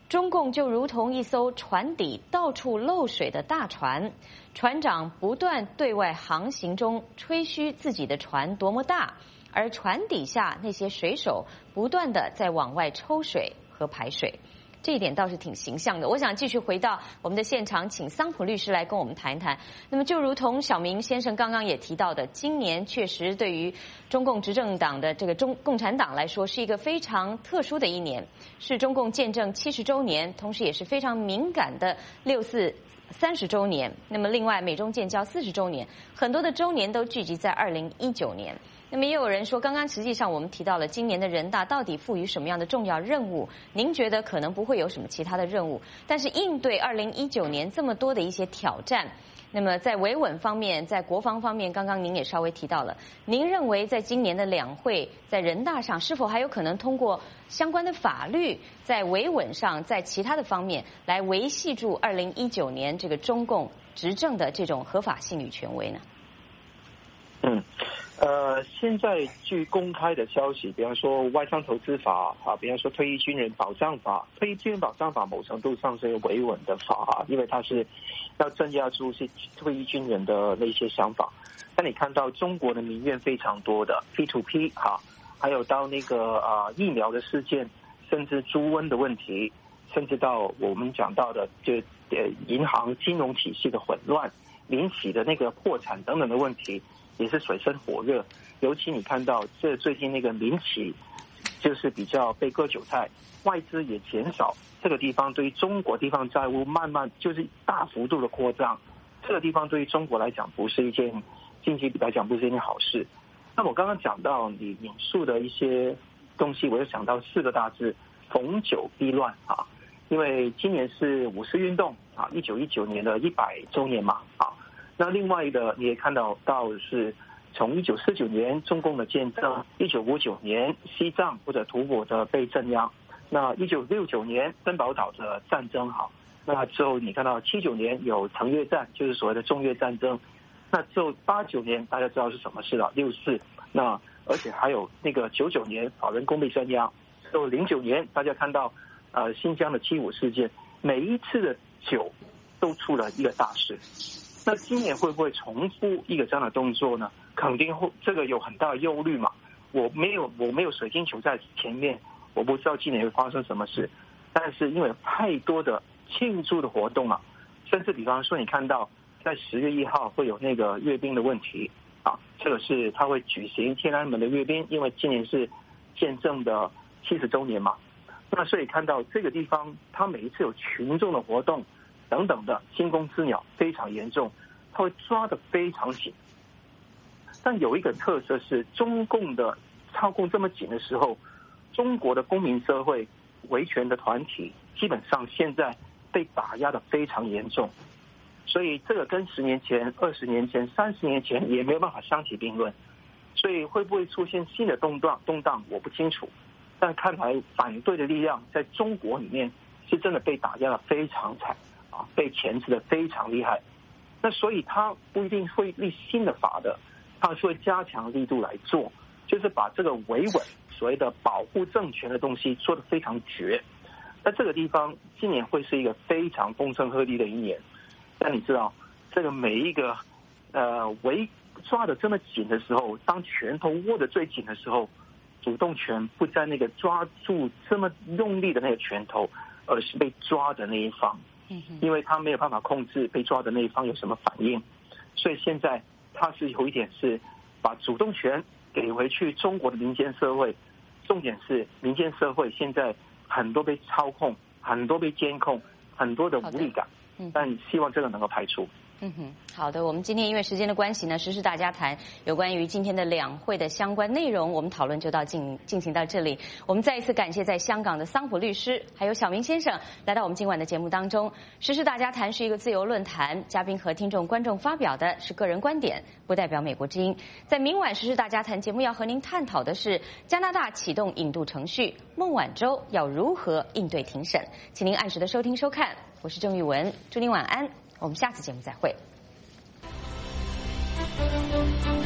[SPEAKER 1] 中共就如同一艘船底到处漏水的大船，船长不断对外航行中吹嘘自己的船多么大，而船底下那些水手不断的在往外抽水和排水。这一点倒是挺形象的。我想继续回到我们的现场，请桑普律师来跟我们谈谈。那么就如同小明先生刚刚也提到的，今年确实对于中共执政党的这个中共产党来说是一个非常特殊的一年，是中共建政七十周年，同时也是非常敏感的六四三十周年。那么另外美中建交四十周年，很多的周年都聚集在二零一九年。那么也有人说，刚刚实际上我们提到了今年的人大到底赋予什么样的重要任务？您觉得可能不会有什么其他的任务，但是应对二零一九年这么多的一些挑战，那么在维稳方面，在国防方面，刚刚您也稍微提到了，您认为在今年的两会，在人大上是否还有可能通过相关的法律，在维稳上，在其他的方面来维系住二零一九年这个中共执政的这种合法性与权威呢？
[SPEAKER 10] 嗯。呃，现在据公开的消息，比方说外商投资法啊，比方说退役军人保障法，退役军人保障法某程度上是一个维稳的法啊，因为它是要镇压住是退役军人的那些想法。但你看到中国的民怨非常多的 P to P 哈，还有到那个啊疫苗的事件，甚至猪瘟的问题，甚至到我们讲到的就呃银行金融体系的混乱，民企的那个破产等等的问题。也是水深火热，尤其你看到这最近那个民企，就是比较被割韭菜，外资也减少，这个地方对于中国地方债务慢慢就是大幅度的扩张，这个地方对于中国来讲不是一件经济来讲不是一件好事。那我刚刚讲到你引述的一些东西，我就想到四个大字：逢九必乱啊！因为今年是五四运动啊，一九一九年的一百周年嘛啊。那另外的你也看到到是从一九四九年中共的建政，一九五九年西藏或者吐蕃的被镇压，那一九六九年珍宝岛的战争好，那之后你看到七九年有城越战，就是所谓的中越战争，那之后八九年大家知道是什么事了，六四，那而且还有那个九九年法轮功被镇压，之后零九年大家看到呃新疆的七五事件，每一次的九都出了一个大事。那今年会不会重复一个这样的动作呢？肯定会，这个有很大的忧虑嘛。我没有我没有水晶球在前面，我不知道今年会发生什么事。但是因为太多的庆祝的活动了，甚至比方说你看到在十月一号会有那个阅兵的问题啊，这个是他会举行天安门的阅兵，因为今年是建政的七十周年嘛。那所以看到这个地方，他每一次有群众的活动。等等的惊弓之鸟非常严重，他会抓得非常紧。但有一个特色是，中共的操控这么紧的时候，中国的公民社会维权的团体基本上现在被打压得非常严重，所以这个跟十年前、二十年前、三十年前也没有办法相提并论。所以会不会出现新的动荡？动荡我不清楚，但看来反对的力量在中国里面是真的被打压得非常惨。被钳制的非常厉害，那所以他不一定会立新的法的，他是会加强力度来做，就是把这个维稳所谓的保护政权的东西做得非常绝。那这个地方今年会是一个非常风声鹤唳的一年。但你知道，这个每一个呃围抓得这么紧的时候，当拳头握得最紧的时候，主动权不在那个抓住这么用力的那个拳头，而是被抓的那一方。因为他没有办法控制被抓的那一方有什么反应，所以现在他是有一点是把主动权给回去中国的民间社会，重点是民间社会现在很多被操控，很多被监控，很多的无力感，但希望这个能够排除。
[SPEAKER 1] 嗯哼，好的，我们今天因为时间的关系呢，时事大家谈有关于今天的两会的相关内容，我们讨论就到进进行到这里。我们再一次感谢在香港的桑普律师还有小明先生来到我们今晚的节目当中。时事大家谈是一个自由论坛，嘉宾和听众观众发表的是个人观点，不代表美国之音。在明晚时事大家谈节目要和您探讨的是加拿大启动引渡程序，孟晚舟要如何应对庭审，请您按时的收听收看。我是郑玉文，祝您晚安。我们下次节目再会。